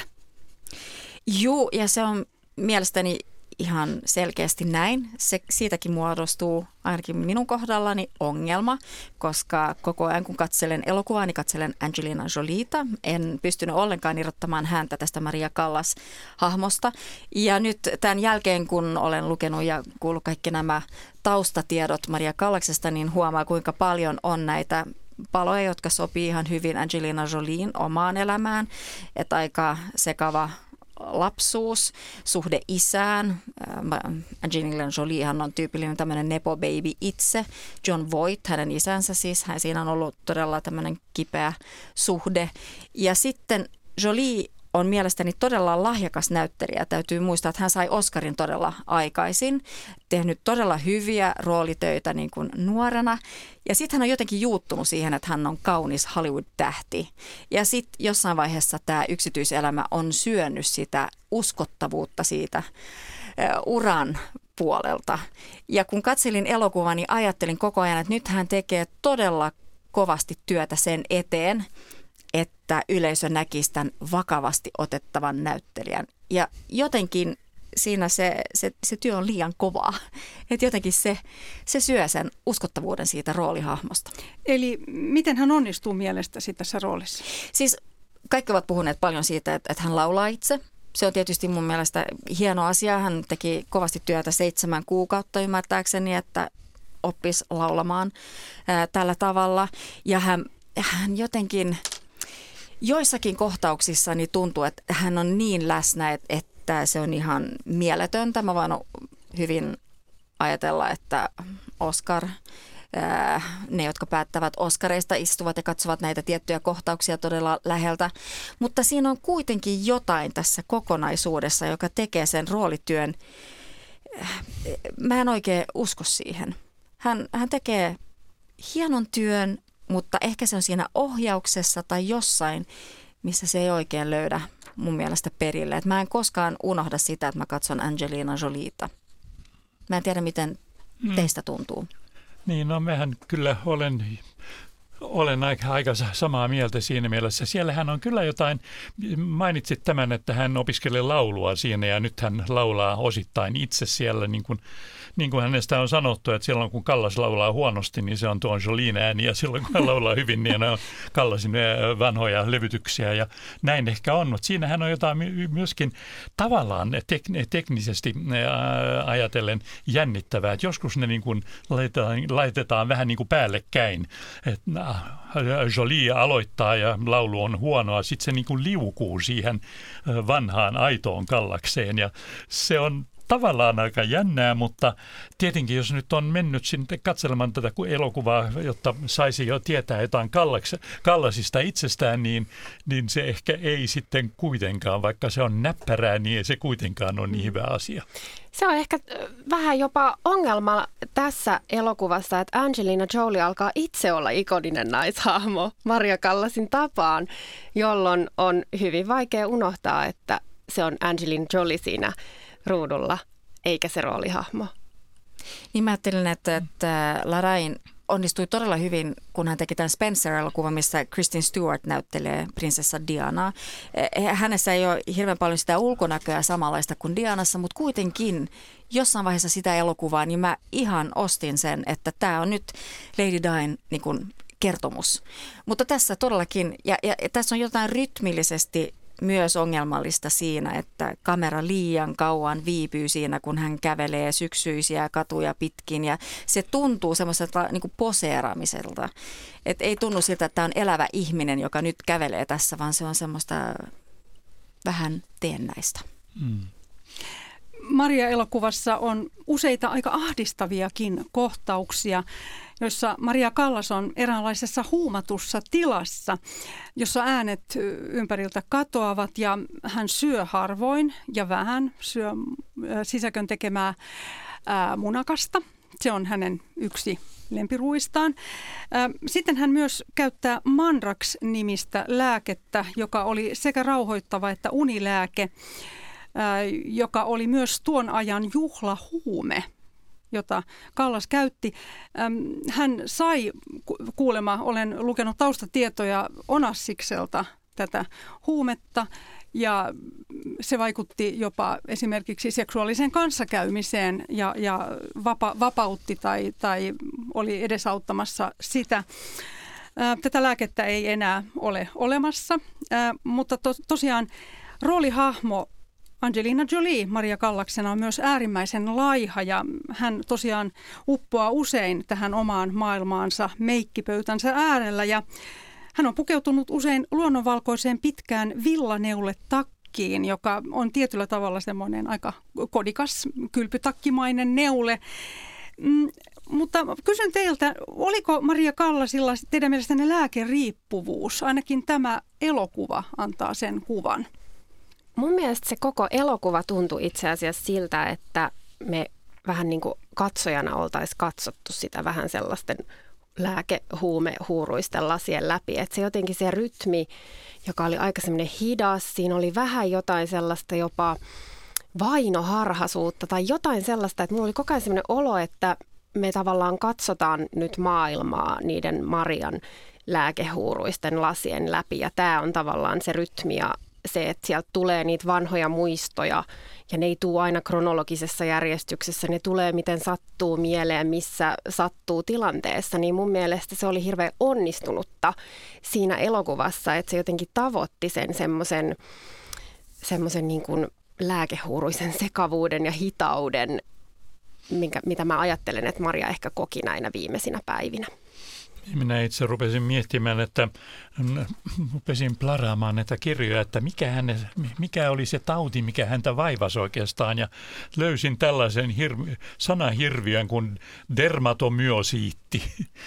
Speaker 1: Joo, ja se on mielestäni ihan selkeästi näin. Se, siitäkin muodostuu ainakin minun kohdallani ongelma, koska koko ajan kun katselen elokuvaa, niin katselen Angelina Jolieta. En pystynyt ollenkaan irrottamaan häntä tästä Maria Callas-hahmosta. Ja nyt tämän jälkeen, kun olen lukenut ja kuullut kaikki nämä taustatiedot Maria Callaksesta, niin huomaa, kuinka paljon on näitä paloja, jotka sopii ihan hyvin Angelina Jolien omaan elämään. Että aika sekava lapsuus, suhde isään. Angelina Joliehan on tyypillinen tämmöinen nepo baby itse. John Voight, hänen isänsä siis, hän siinä on ollut todella tämmöinen kipeä suhde. Ja sitten Jolie on mielestäni todella lahjakas näyttelijä. Täytyy muistaa, että hän sai Oscarin todella aikaisin, tehnyt todella hyviä roolitöitä niin kuin nuorena. Ja sitten hän on jotenkin juuttunut siihen, että hän on kaunis Hollywood-tähti. Ja sitten jossain vaiheessa tämä yksityiselämä on syönyt sitä uskottavuutta siitä uran puolelta. Ja kun katselin elokuvaa, niin ajattelin koko ajan, että nyt hän tekee todella kovasti työtä sen eteen, että yleisö näkisi tämän vakavasti otettavan näyttelijän. Ja jotenkin siinä se, se, se työ on liian kovaa. Että jotenkin se, se syö sen uskottavuuden siitä roolihahmosta.
Speaker 2: Eli miten hän onnistuu mielestäsi tässä roolissa?
Speaker 1: Siis kaikki ovat puhuneet paljon siitä, että, että hän laulaa itse. Se on tietysti mun mielestä hieno asia. Hän teki kovasti työtä seitsemän kuukautta ymmärtääkseni, että oppisi laulamaan ää, tällä tavalla. Ja hän, hän jotenkin joissakin kohtauksissa niin tuntuu, että hän on niin läsnä, että, että se on ihan mieletöntä. Mä voin hyvin ajatella, että Oscar, ää, ne jotka päättävät Oscareista, istuvat ja katsovat näitä tiettyjä kohtauksia todella läheltä. Mutta siinä on kuitenkin jotain tässä kokonaisuudessa, joka tekee sen roolityön. Mä en oikein usko siihen. Hän, hän tekee hienon työn, mutta ehkä se on siinä ohjauksessa tai jossain, missä se ei oikein löydä mun mielestä perille. Et mä en koskaan unohda sitä, että mä katson Angelina Jolieta. Mä en tiedä, miten teistä tuntuu.
Speaker 4: Niin, no mehän kyllä olen, olen aika, aika samaa mieltä siinä mielessä. Siellähän on kyllä jotain, mainitsit tämän, että hän opiskelee laulua siinä ja nyt hän laulaa osittain itse siellä niin kuin Niin kuin hänestä on sanottu, että silloin kun Callas laulaa huonosti, niin se on tuon Jolien ääni, ja silloin kun hän laulaa hyvin, niin on Callasin vanhoja levytyksiä, ja näin ehkä on. Mutta siinähän on jotain myöskin tavallaan tek- teknisesti ajatellen jännittävää, että joskus ne niin kuin laitetaan, laitetaan vähän niin kuin päällekkäin. Että Jolie aloittaa ja laulu on huonoa, sitten se niin kuin liukuu siihen vanhaan aitoon Callakseen, ja se on tavallaan aika jännää, mutta tietenkin jos nyt on mennyt sinne katselemaan tätä elokuvaa, jotta saisi jo tietää jotain Kallaks, Kallasista itsestään, niin, niin se ehkä ei sitten kuitenkaan, vaikka se on näppärää, niin ei se kuitenkaan ole niin hyvä asia.
Speaker 3: Se on ehkä vähän jopa ongelma tässä elokuvassa, että Angelina Jolie alkaa itse olla ikoninen naishahmo Maria Kallasin tapaan, jolloin on hyvin vaikea unohtaa, että se on Angelina Jolie siinä ruudulla, eikä se roolihahmo.
Speaker 1: Niin mä ajattelin, että, että Larraín onnistui todella hyvin, kun hän teki tämän Spencer-elokuvan, missä Kristen Stewart näyttelee prinsessa Dianaa. Hänessä ei ole hirveän paljon sitä ulkonäköä samanlaista kuin Dianassa, mutta kuitenkin jossain vaiheessa sitä elokuvaa, niin mä ihan ostin sen, että tämä on nyt Lady Dian niin kuin kertomus. Mutta tässä todellakin, ja, ja tässä on jotain rytmillisesti myös ongelmallista siinä, että kamera liian kauan viipyy siinä, kun hän kävelee syksyisiä katuja pitkin ja se tuntuu semmoiselta niin kuin poseeraamiselta. Et ei tunnu siltä, että tämä on elävä ihminen, joka nyt kävelee tässä, vaan se on semmoista vähän teennäistä. Mm.
Speaker 2: Maria-elokuvassa on useita aika ahdistaviakin kohtauksia, joissa Maria Callas on eräänlaisessa huumatussa tilassa, jossa äänet ympäriltä katoavat ja hän syö harvoin ja vähän, syö sisäkön tekemää ää, munakasta. Se on hänen yksi lempiruistaan. Sitten hän myös käyttää Mandrax-nimistä lääkettä, joka oli sekä rauhoittava että unilääke, joka oli myös tuon ajan juhlahuume, jota Callas käytti. Hän sai kuulemma, olen lukenut taustatietoja Onassikselta tätä huumetta ja se vaikutti jopa esimerkiksi seksuaaliseen kanssakäymiseen ja, ja vapa, vapautti tai, tai oli edesauttamassa sitä. Tätä lääkettä ei enää ole olemassa, mutta to, tosiaan roolihahmo Angelina Jolie Maria Callaksena on myös äärimmäisen laiha ja hän tosiaan uppoaa usein tähän omaan maailmaansa meikkipöytänsä äärellä ja hän on pukeutunut usein luonnonvalkoiseen pitkään villaneuletakkiin, joka on tietyllä tavalla semmoinen aika kodikas, kylpytakkimainen neule. Mm, mutta kysyn teiltä, oliko Maria Callasilla teidän mielestänne lääkeriippuvuus? Ainakin tämä elokuva antaa sen kuvan.
Speaker 3: Mun mielestä se koko elokuva tuntui itse asiassa siltä, että me vähän niin kuin katsojana oltaisiin katsottu sitä vähän sellaisten lääkehuumehuuruisten lasien läpi. Että se jotenkin se rytmi, joka oli aika semmoinen hidas, siinä oli vähän jotain sellaista jopa vainoharhaisuutta tai jotain sellaista, että mulla oli koko ajan semmoinen olo, että me tavallaan katsotaan nyt maailmaa niiden Marian lääkehuuruisten lasien läpi ja tämä on tavallaan se rytmi ja se, että sieltä tulee niitä vanhoja muistoja ja ne ei tule aina kronologisessa järjestyksessä, ne tulee miten sattuu mieleen, missä sattuu tilanteessa, niin mun mielestä se oli hirveän onnistunutta siinä elokuvassa, että se jotenkin tavoitti sen semmoisen semmoisen niin kuin lääkehuuruisen sekavuuden ja hitauden, minkä, mitä mä ajattelen, että Maria ehkä koki näinä viimeisinä päivinä.
Speaker 4: Minä itse rupesin miettimään, että rupesin plaraamaan näitä kirjoja, että mikä, häne, mikä oli se tauti, mikä häntä vaivasi oikeastaan. Ja löysin tällaisen hirvi, sanahirviön kuin dermatomyosiitti,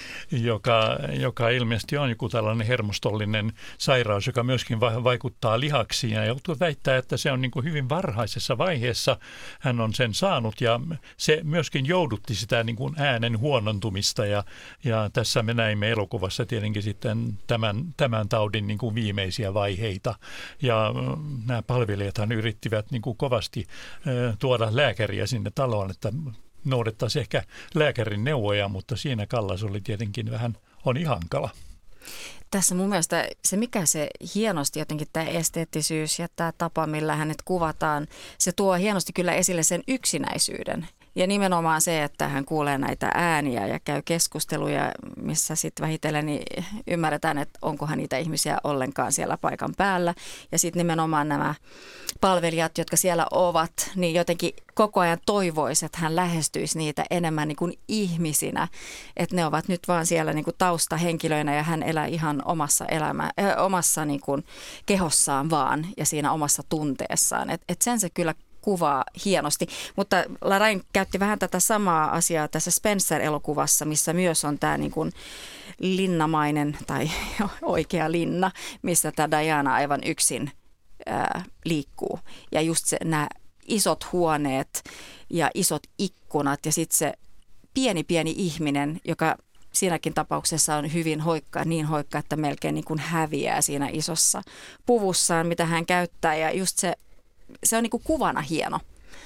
Speaker 4: joka, joka ilmeisesti on joku tällainen hermostollinen sairaus, joka myöskin vaikuttaa lihaksiin. Ja joutuu väittää, että se on niin kuin hyvin varhaisessa vaiheessa hän on sen saanut ja se myöskin joudutti sitä niin kuin äänen huonontumista ja, ja tässä me näimme elokuvassa tietenkin sitten tämän, tämän taudin niin kuin viimeisiä vaiheita ja nämä palvelijathan yrittivät niin kuin kovasti tuoda lääkäriä sinne taloon, että noudattaisi ehkä lääkärin neuvoja, mutta siinä Callas oli tietenkin vähän on hankala.
Speaker 1: Tässä mun mielestä se, mikä se hienosti jotenkin tämä esteettisyys ja tämä tapa, millä hänet kuvataan, se tuo hienosti kyllä esille sen yksinäisyyden. Ja nimenomaan se, että hän kuulee näitä ääniä ja käy keskusteluja, missä sitten vähitellen niin ymmärretään, että onkohan niitä ihmisiä ollenkaan siellä paikan päällä. Ja sitten nimenomaan nämä palvelijat, jotka siellä ovat, niin jotenkin koko ajan toivoisi, että hän lähestyisi niitä enemmän niin kuin ihmisinä. Että ne ovat nyt vaan siellä niin kuin taustahenkilöinä ja hän elää ihan omassa, elämä, äh, omassa niin kuin kehossaan vaan ja siinä omassa tunteessaan. Että et sen se kyllä kuvaa hienosti. Mutta Larraín käytti vähän tätä samaa asiaa tässä Spencer-elokuvassa, missä myös on tämä niin kuin linnamainen tai oikea linna, missä tämä Diana aivan yksin ää, liikkuu. Ja just se, nämä isot huoneet ja isot ikkunat ja sitten se pieni pieni ihminen, joka siinäkin tapauksessa on hyvin hoikka, niin hoikka, että melkein niin kuin häviää siinä isossa puvussaan, mitä hän käyttää. Ja just se, se on niin kuin kuvana hieno.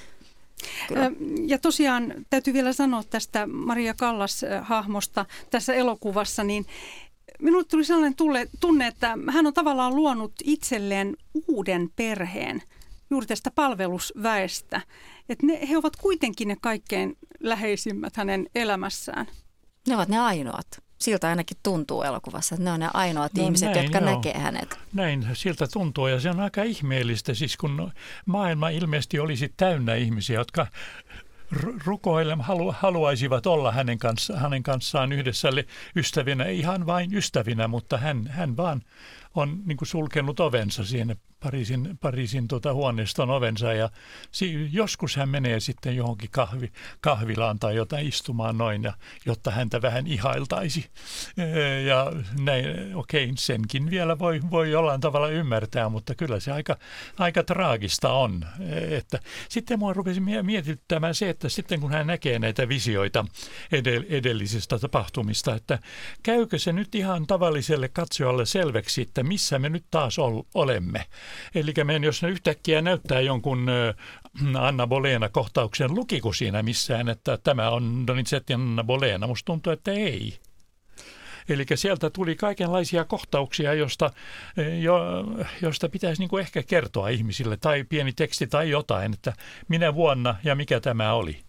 Speaker 1: Kyllä.
Speaker 2: Ja tosiaan täytyy vielä sanoa tästä Maria Callas-hahmosta tässä elokuvassa, niin minulle tuli sellainen tunne, että hän on tavallaan luonut itselleen uuden perheen juuri tästä palvelusväestä. Että ne, he ovat kuitenkin ne kaikkein läheisimmät hänen elämässään.
Speaker 1: Ne ovat ne ainoat. Siltä ainakin tuntuu elokuvassa, että ne on ne ainoat no ihmiset, näin, jotka joo. näkee hänet.
Speaker 4: Näin siltä tuntuu ja se on aika ihmeellistä, siis kun maailma ilmeisesti olisi täynnä ihmisiä, jotka rukoilemme, halu, haluaisivat olla hänen, kanssa, hänen kanssaan yhdessä ystävinä, ihan vain ystävinä, mutta hän, hän vaan on niin kuin sulkenut ovensa siihen Pariisin, Pariisin tuota huoneiston ovensa ja si- joskus hän menee sitten johonkin kahvi, kahvilaan tai jotain istumaan noin, ja, jotta häntä vähän ihailtaisi. Ja näin, okei, senkin vielä voi, voi jollain tavalla ymmärtää, mutta kyllä se aika, aika traagista on. Että sitten mua rupesi mietittämään se, että sitten kun hän näkee näitä visioita edell- edellisistä tapahtumista, että käykö se nyt ihan tavalliselle katsojalle selväksi, että missä me nyt taas ol- olemme. Eli jos ne yhtäkkiä näyttää jonkun Anna Bolena-kohtauksen, lukiko siinä missään, että tämä on Donizetti Anna Bolena? Musta tuntuu, että ei. Eli sieltä tuli kaikenlaisia kohtauksia, josta, jo, josta pitäisi niin kuin ehkä kertoa ihmisille, tai pieni teksti tai jotain, että minä vuonna ja mikä tämä oli.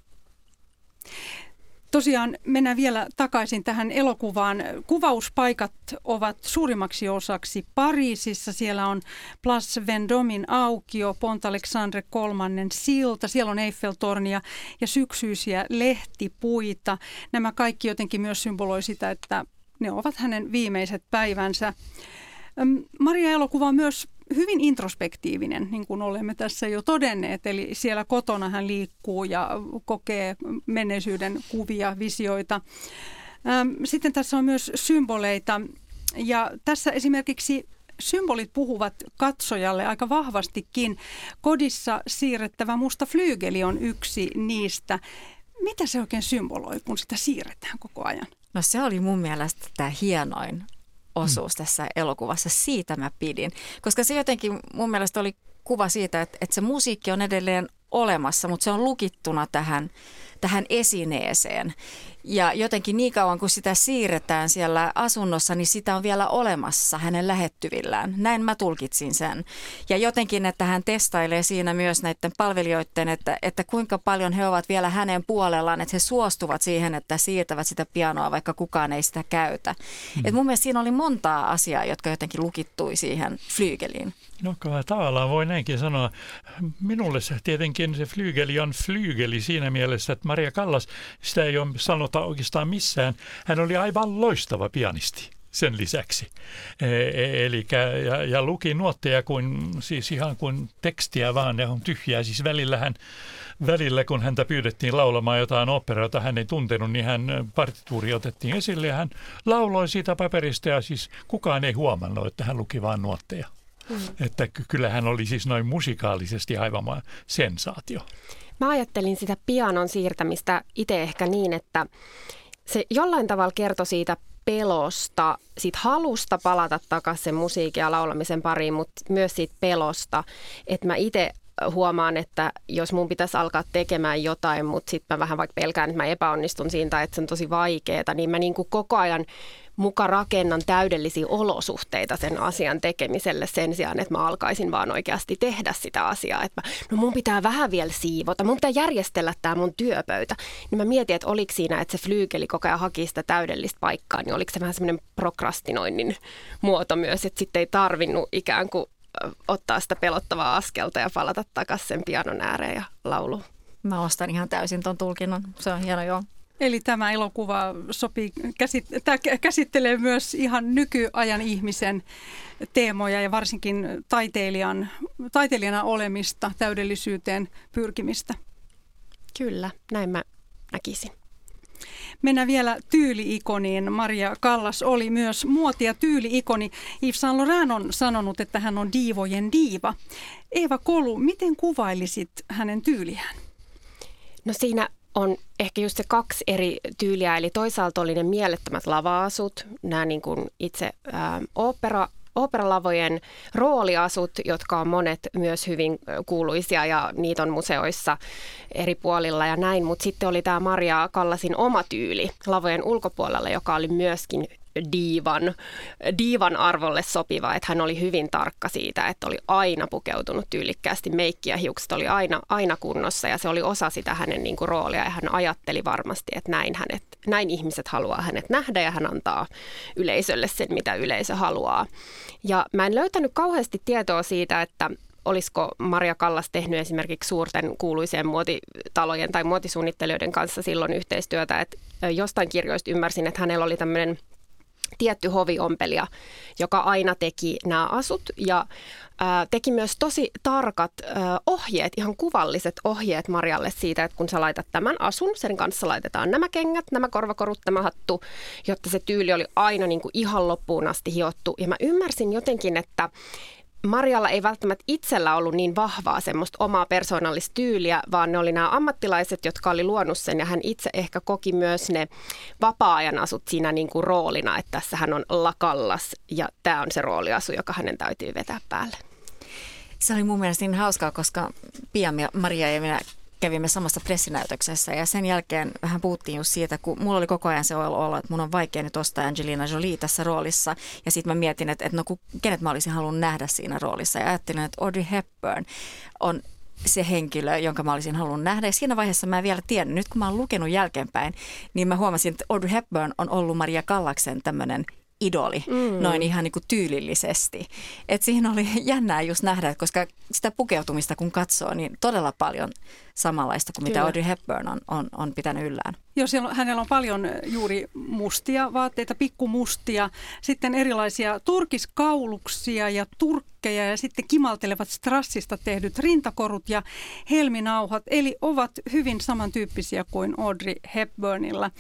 Speaker 2: Tosiaan mennään vielä takaisin tähän elokuvaan. Kuvauspaikat ovat suurimmaksi osaksi Pariisissa. Siellä on Place Vendômen aukio, Pont Alexandre kolmannen silta. Siellä on Eiffeltornia ja syksyisiä lehtipuita. Nämä kaikki jotenkin myös symboloi sitä, että ne ovat hänen viimeiset päivänsä. Maria-elokuva on myös hyvin introspektiivinen, niin kuin olemme tässä jo todenneet. Eli siellä kotona hän liikkuu ja kokee menneisyyden kuvia, visioita. Sitten tässä on myös symboleita. Ja tässä esimerkiksi symbolit puhuvat katsojalle aika vahvastikin. Kodissa siirrettävä musta flyygeli on yksi niistä. Mitä se oikein symboloi, kun sitä siirretään koko ajan?
Speaker 1: No se oli mun mielestä tämä hienoin osuus tässä elokuvassa. Siitä mä pidin, koska se jotenkin mun mielestä oli kuva siitä, että, että se musiikki on edelleen olemassa, mutta se on lukittuna tähän, tähän esineeseen. Ja jotenkin niin kauan, kun sitä siirretään siellä asunnossa, niin sitä on vielä olemassa hänen lähettyvillään. Näin mä tulkitsin sen. Ja jotenkin, että hän testailee siinä myös näiden palvelijoiden, että, että kuinka paljon he ovat vielä hänen puolellaan, että he suostuvat siihen, että siirtävät sitä pianoa, vaikka kukaan ei sitä käytä. Hmm. Et mun mielestä siinä oli montaa asiaa, jotka jotenkin lukittui siihen flyygeliin.
Speaker 4: No tavallaan voi näinkin sanoa. Minulle se tietenkin se flyygeli on flyygeli siinä mielessä, että Maria Callas, sitä ei ole sanota oikeastaan missään. Hän oli aivan loistava pianisti sen lisäksi. E- eli ja, ja luki nuotteja kuin, siis ihan kuin tekstiä vaan, ne on tyhjää. Siis välillä, hän, välillä kun häntä pyydettiin laulamaan jotain operaa, jota hän ei tuntenut, niin hän partituuri otettiin esille ja hän lauloi siitä paperista ja siis kukaan ei huomannut, että hän luki vaan nuotteja. Mm. Että kyllähän oli siis noin musikaalisesti aivan sensaatio.
Speaker 3: Mä ajattelin sitä pianon siirtämistä itse ehkä niin, että se jollain tavalla kertoi siitä pelosta, siitä halusta palata takaisin sen musiikin ja laulamisen pariin, mutta myös siitä pelosta, että mä itse huomaan, että jos mun pitäisi alkaa tekemään jotain, mutta sitten mä vähän vaikka pelkään, että mä epäonnistun siinä tai että se on tosi vaikeaa, niin mä niin kuin koko ajan muka rakennan täydellisiä olosuhteita sen asian tekemiselle sen sijaan, että mä alkaisin vaan oikeasti tehdä sitä asiaa. Että mä, no mun pitää vähän vielä siivota, mun pitää järjestellä tää mun työpöytä. Niin mä mietin, että oliko siinä, että se flyygeli koko ajan haki sitä täydellistä paikkaa, niin oliko se vähän semmoinen prokrastinoinnin muoto myös, että sitten ei tarvinnut ikään kuin ottaa sitä pelottavaa askelta ja palata takaisin sen pianon ääreen ja lauluun.
Speaker 1: Mä ostan ihan täysin ton tulkinnon. Se on hieno, joo.
Speaker 2: Eli tämä elokuva sopii, käsit- tämä käsittelee myös ihan nykyajan ihmisen teemoja ja varsinkin taiteilijan, taiteilijana olemista, täydellisyyteen pyrkimistä.
Speaker 3: Kyllä, näin mä näkisin.
Speaker 2: Mennään vielä tyyli-ikoniin. Maria Callas oli myös muoti- ja tyyli-ikoni. Yves Saint Laurent on sanonut, että hän on diivojen diiva. Eeva Kolu, miten kuvailisit hänen tyyliään?
Speaker 3: No siinä on ehkä just se kaksi eri tyyliä, eli toisaalta oli ne mielettömät lava-asut, nämä niin kuin itse ää, opera, operalavojen rooliasut, jotka on monet myös hyvin kuuluisia ja niitä on museoissa eri puolilla ja näin, mutta sitten oli tämä Maria Callasin oma tyyli lavojen ulkopuolella, joka oli myöskin diivan, diivan arvolle sopiva, että hän oli hyvin tarkka siitä, että oli aina pukeutunut tyylikkäästi, meikki ja hiukset oli aina, aina kunnossa ja se oli osa sitä hänen niin kuin roolia ja hän ajatteli varmasti, että näin, hänet, näin ihmiset haluaa hänet nähdä ja hän antaa yleisölle sen, mitä yleisö haluaa. Ja mä en löytänyt kauheasti tietoa siitä, että olisiko Maria Callas tehnyt esimerkiksi suurten kuuluisien muotitalojen tai muotisuunnittelijoiden kanssa silloin yhteistyötä, että jostain kirjoista ymmärsin, että hänellä oli tämmöinen tietty hoviompelija, joka aina teki nämä asut ja ää, teki myös tosi tarkat ää, ohjeet, ihan kuvalliset ohjeet Marialle siitä, että kun sä laitat tämän asun, sen kanssa laitetaan nämä kengät, nämä korvakorut, tämä hattu, jotta se tyyli oli aina niin kuin ihan loppuun asti hiottu. Ja mä ymmärsin jotenkin, että Marialla ei välttämättä itsellä ollut niin vahvaa semmoista omaa persoonallista tyyliä, vaan ne oli nämä ammattilaiset, jotka oli luonut sen ja hän itse ehkä koki myös ne vapaa-ajan asut siinä niin kuin roolina, että tässä hän on La Callas ja tämä on se rooliasu, joka hänen täytyy vetää päälle.
Speaker 1: Se oli mun mielestä niin hauskaa, koska Pia, Maria ja minä kävimme samassa pressinäytöksessä ja sen jälkeen vähän puhuttiin just siitä, kun mulla oli koko ajan se olo, että mun on vaikea nyt ostaa Angelina Jolie tässä roolissa. Ja sitten mä mietin, että, että no kenet mä olisin halunnut nähdä siinä roolissa ja ajattelin, että Audrey Hepburn on se henkilö, jonka mä olisin halunnut nähdä. Ja siinä vaiheessa mä en vielä tiennyt, nyt kun mä oon lukenut jälkeenpäin, niin mä huomasin, että Audrey Hepburn on ollut Maria Callaksen tämmöinen idoli, mm. noin ihan niin kuin tyylillisesti. Et siinä oli jännää just nähdä, koska sitä pukeutumista kun katsoo, niin todella paljon samanlaista kuin mitä Audrey Hepburn on, on, on pitänyt yllään.
Speaker 2: Joo, siellä, hänellä on paljon juuri mustia vaatteita, pikkumustia, sitten erilaisia turkiskauluksia ja turkkeja ja sitten kimaltelevat strassista tehdyt rintakorut ja helminauhat, eli ovat hyvin samantyyppisiä kuin Audrey Hepburnilla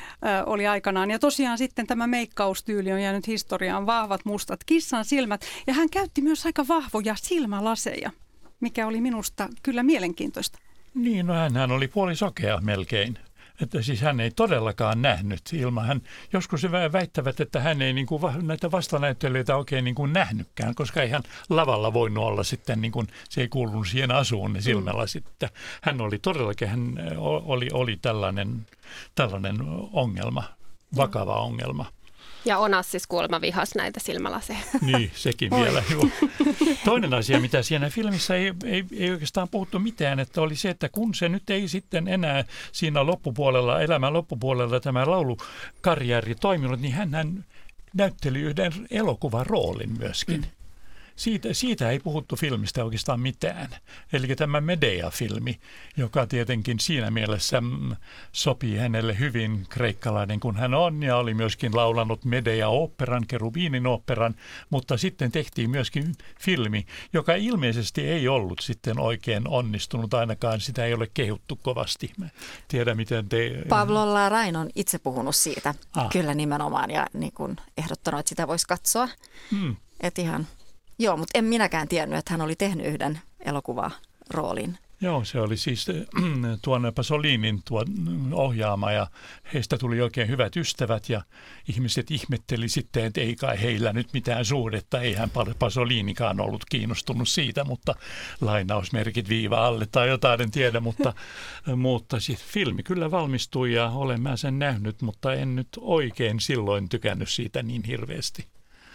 Speaker 2: oli aikanaan. Ja tosiaan sitten tämä meikkaustyyli on jäänyt historiaan, vahvat mustat kissan silmät. Ja hän käytti myös aika vahvoja silmälaseja, mikä oli minusta kyllä mielenkiintoista.
Speaker 4: Niin, no hänhän oli puolisokea melkein. Että siis hän ei todellakaan nähnyt ilman. Hän, joskus he väittävät, että hän ei niin kuin näitä vastanäyttelijöitä oikein niin kuin nähnytkään, koska ei hän lavalla voinut olla sitten, niin kuin, se ei kuulunut siihen asuun ne silmälasit. Mm. Hän oli todellakin, hän oli, oli tällainen, tällainen ongelma, vakava mm. ongelma.
Speaker 3: Ja Onassis kuulemma vihas näitä silmälaseja.
Speaker 4: Niin, sekin vielä. Joo. Toinen asia, mitä siinä filmissä ei, ei, ei oikeastaan puhuttu mitään, että oli se, että kun se nyt ei sitten enää siinä loppupuolella, elämän loppupuolella tämä laulukarjääri toiminut, niin hän näytteli yhden elokuvan roolin myöskin. Mm. Siitä, siitä ei puhuttu filmistä oikeastaan mitään. Eli tämä Medea-filmi, joka tietenkin siinä mielessä mm, sopii hänelle hyvin, kreikkalainen kun hän on, ja oli myöskin laulanut Medea-oopperan, Kerubinin oopperan, mutta sitten tehtiin myöskin filmi, joka ilmeisesti ei ollut sitten oikein onnistunut, ainakaan sitä ei ole kehuttu kovasti. Mä tiedän, miten te...
Speaker 1: Pablo Larraín on itse puhunut siitä, ah. kyllä nimenomaan, ja niin kuin ehdottanut, että sitä voisi katsoa. Hmm. Että ihan... Joo, mutta en minäkään tiennyt, että hän oli tehnyt yhden elokuvaroolin.
Speaker 4: Joo, se oli siis tuon Pasolinin tuon ohjaama ja heistä tuli oikein hyvät ystävät ja ihmiset ihmetteli sitten, että ei kai heillä nyt mitään suhdetta. Eihän Pasolinikaan ollut kiinnostunut siitä, mutta lainausmerkit viiva alle tai jotain, en tiedä, mutta, mutta siis filmi kyllä valmistui ja olen mä sen nähnyt, mutta en nyt oikein silloin tykännyt siitä niin hirveästi.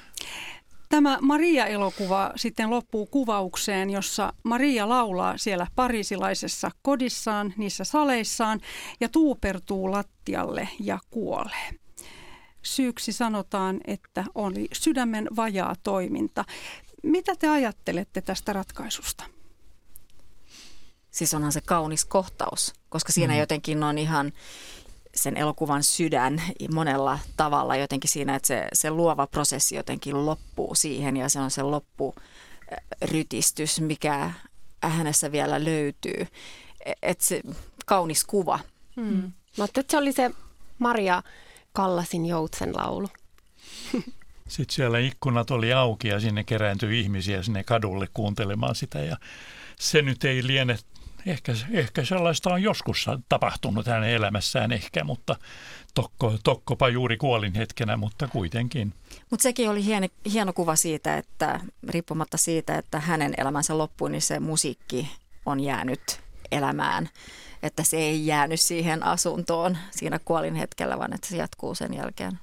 Speaker 2: Tämä Maria-elokuva sitten loppuu kuvaukseen, jossa Maria laulaa siellä pariisilaisessa kodissaan, niissä saleissaan, ja tuupertuu lattialle ja kuolee. Syyksi sanotaan, että oli sydämen vajaa toiminta. Mitä te ajattelette tästä ratkaisusta?
Speaker 1: Siis onhan se kaunis kohtaus, koska siinä mm. jotenkin on ihan... sen elokuvan sydän monella tavalla jotenkin siinä, että se, se luova prosessi jotenkin loppuu siihen ja se on se loppurytistys, mikä hänessä vielä löytyy. Että se kaunis kuva.
Speaker 3: Hmm. Mutta se oli se Maria Kallasin Joutsenlaulu.
Speaker 4: Sitten siellä ikkunat oli auki ja sinne kerääntyi ihmisiä sinne kadulle kuuntelemaan sitä ja se nyt ei liene, ehkä, ehkä sellaista on joskus tapahtunut hänen elämässään ehkä, mutta tokko, tokkopa juuri kuolin hetkenä, mutta kuitenkin.
Speaker 1: Mutta sekin oli hieno, hieno kuva siitä, että riippumatta siitä, että hänen elämänsä loppui, niin se musiikki on jäänyt elämään. Että se ei jäänyt siihen asuntoon siinä kuolin hetkellä, vaan että se jatkuu sen jälkeen.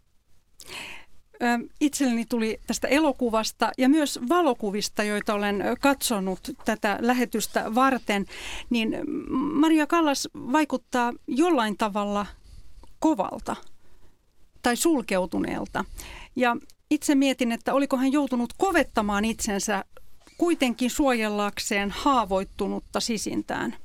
Speaker 2: Itselleni tuli tästä elokuvasta ja myös valokuvista, joita olen katsonut tätä lähetystä varten, niin Maria Callas vaikuttaa jollain tavalla kovalta tai sulkeutuneelta. Ja itse mietin, että oliko hän joutunut kovettamaan itsensä kuitenkin suojellakseen haavoittunutta sisintään.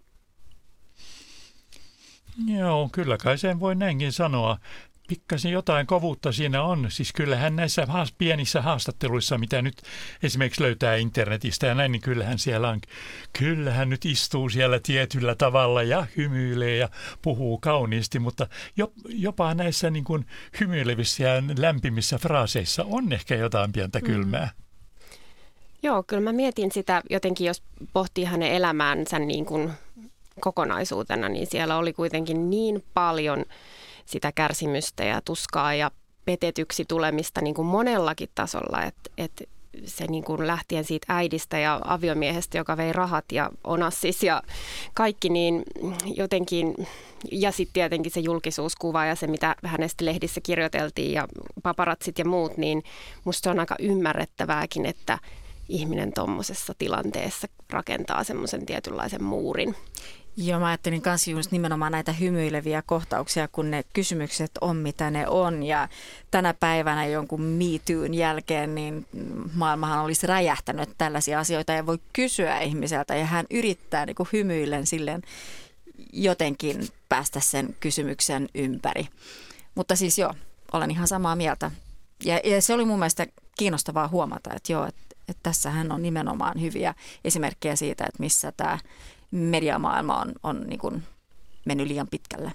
Speaker 4: Joo, kyllä kai sen voi näinkin sanoa. Pikkasen jotain kovuutta siinä on. Siis kyllähän näissä haast- pienissä haastatteluissa, mitä nyt esimerkiksi löytää internetistä ja näin, niin kyllähän siellä on, kyllähän nyt istuu siellä tietyllä tavalla ja hymyilee ja puhuu kauniisti, mutta jopa näissä niin kuin hymyilevissä ja lämpimissä fraaseissa on ehkä jotain pientä kylmää. Mm.
Speaker 3: Joo, kyllä mä mietin sitä jotenkin, jos pohtii hänen elämäänsä niin kuin kokonaisuutena, niin siellä oli kuitenkin niin paljon sitä kärsimystä ja tuskaa ja petetyksi tulemista niin kuin monellakin tasolla, että, että se niin kuin lähtien siitä äidistä ja aviomiehestä, joka vei rahat ja onassis ja kaikki, niin jotenkin, ja sitten tietenkin se julkisuuskuva ja se, mitä hänestä lehdissä kirjoiteltiin ja paparatsit ja muut, niin musta se on aika ymmärrettävääkin, että ihminen tuommoisessa tilanteessa rakentaa semmoisen tietynlaisen muurin.
Speaker 1: Joo, mä ajattelin myös just nimenomaan näitä hymyileviä kohtauksia, kun ne kysymykset on mitä ne on. Ja tänä päivänä jonkun Me Toon jälkeen, niin maailmahan olisi räjähtänyt tällaisia asioita ja voi kysyä ihmiseltä. Ja hän yrittää niin kuin hymyillen silleen jotenkin päästä sen kysymyksen ympäri. Mutta siis joo, olen ihan samaa mieltä. Ja, ja se oli mun mielestä kiinnostavaa huomata, että joo, että, että tässähän on nimenomaan hyviä esimerkkejä siitä, että missä tämä mediamaailma on, on niin kuin mennyt liian pitkälle.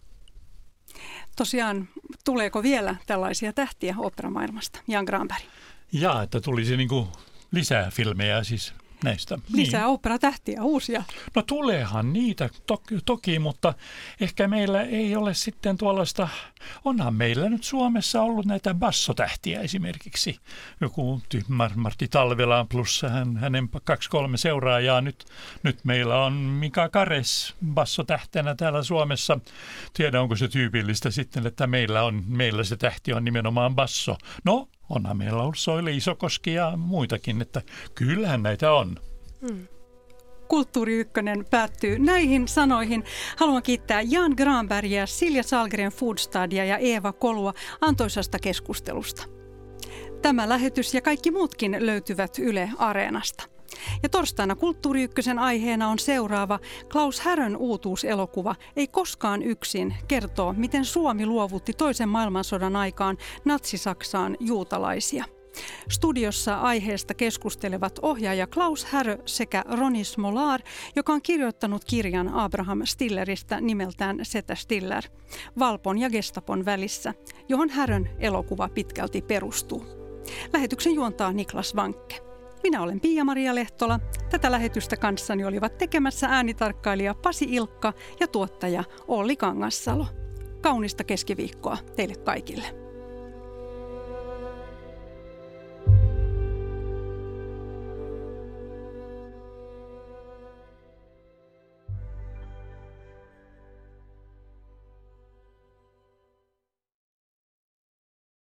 Speaker 2: Tosiaan, tuleeko vielä tällaisia tähtiä oopperamaailmasta? Jan Granberg.
Speaker 4: Jaa, että tulisi niin kuin lisää filmejä siis näistä.
Speaker 2: Lisää
Speaker 4: niin.
Speaker 2: oopperatähtiä, uusia.
Speaker 4: No tuleehan niitä toki, toki, mutta ehkä meillä ei ole sitten tuollaista, onhan meillä nyt Suomessa ollut näitä bassotähtiä esimerkiksi. Joku Martti Talvela plus hän, hänen kaksi kolme seuraajaa. Nyt, nyt meillä on Mika Kares bassotähtenä täällä Suomessa. Tiedä, onko se tyypillistä sitten, että meillä, on, meillä se tähti on nimenomaan basso. No, onhan meillä ollut Soili Isokoski ja muitakin, että kyllähän näitä on. Hmm.
Speaker 2: Kulttuuri Ykkönen päättyy näihin sanoihin. Haluan kiittää Jan Granbergia, Silja Sahlgren Foodstadia ja Eeva Kolua antoisasta keskustelusta. Tämä lähetys ja kaikki muutkin löytyvät Yle Areenasta. Ja torstaina Kulttuuri Ykkösen aiheena on seuraava. Klaus Härön uutuuselokuva Ei koskaan yksin kertoo, miten Suomi luovutti toisen maailmansodan aikaan natsi-Saksaan juutalaisia. Studiossa aiheesta keskustelevat ohjaaja Klaus Härö sekä Roni Smolar, joka on kirjoittanut kirjan Abraham Stilleristä nimeltään Setä Stiller, Valpon ja Gestapon välissä, johon Härön elokuva pitkälti perustuu. Lähetyksen juontaa Niklas Vankke. Minä olen Pia-Maria Lehtola. Tätä lähetystä kanssani olivat tekemässä äänitarkkailija Pasi Ilkka ja tuottaja Olli Kangassalo. Kaunista keskiviikkoa teille kaikille.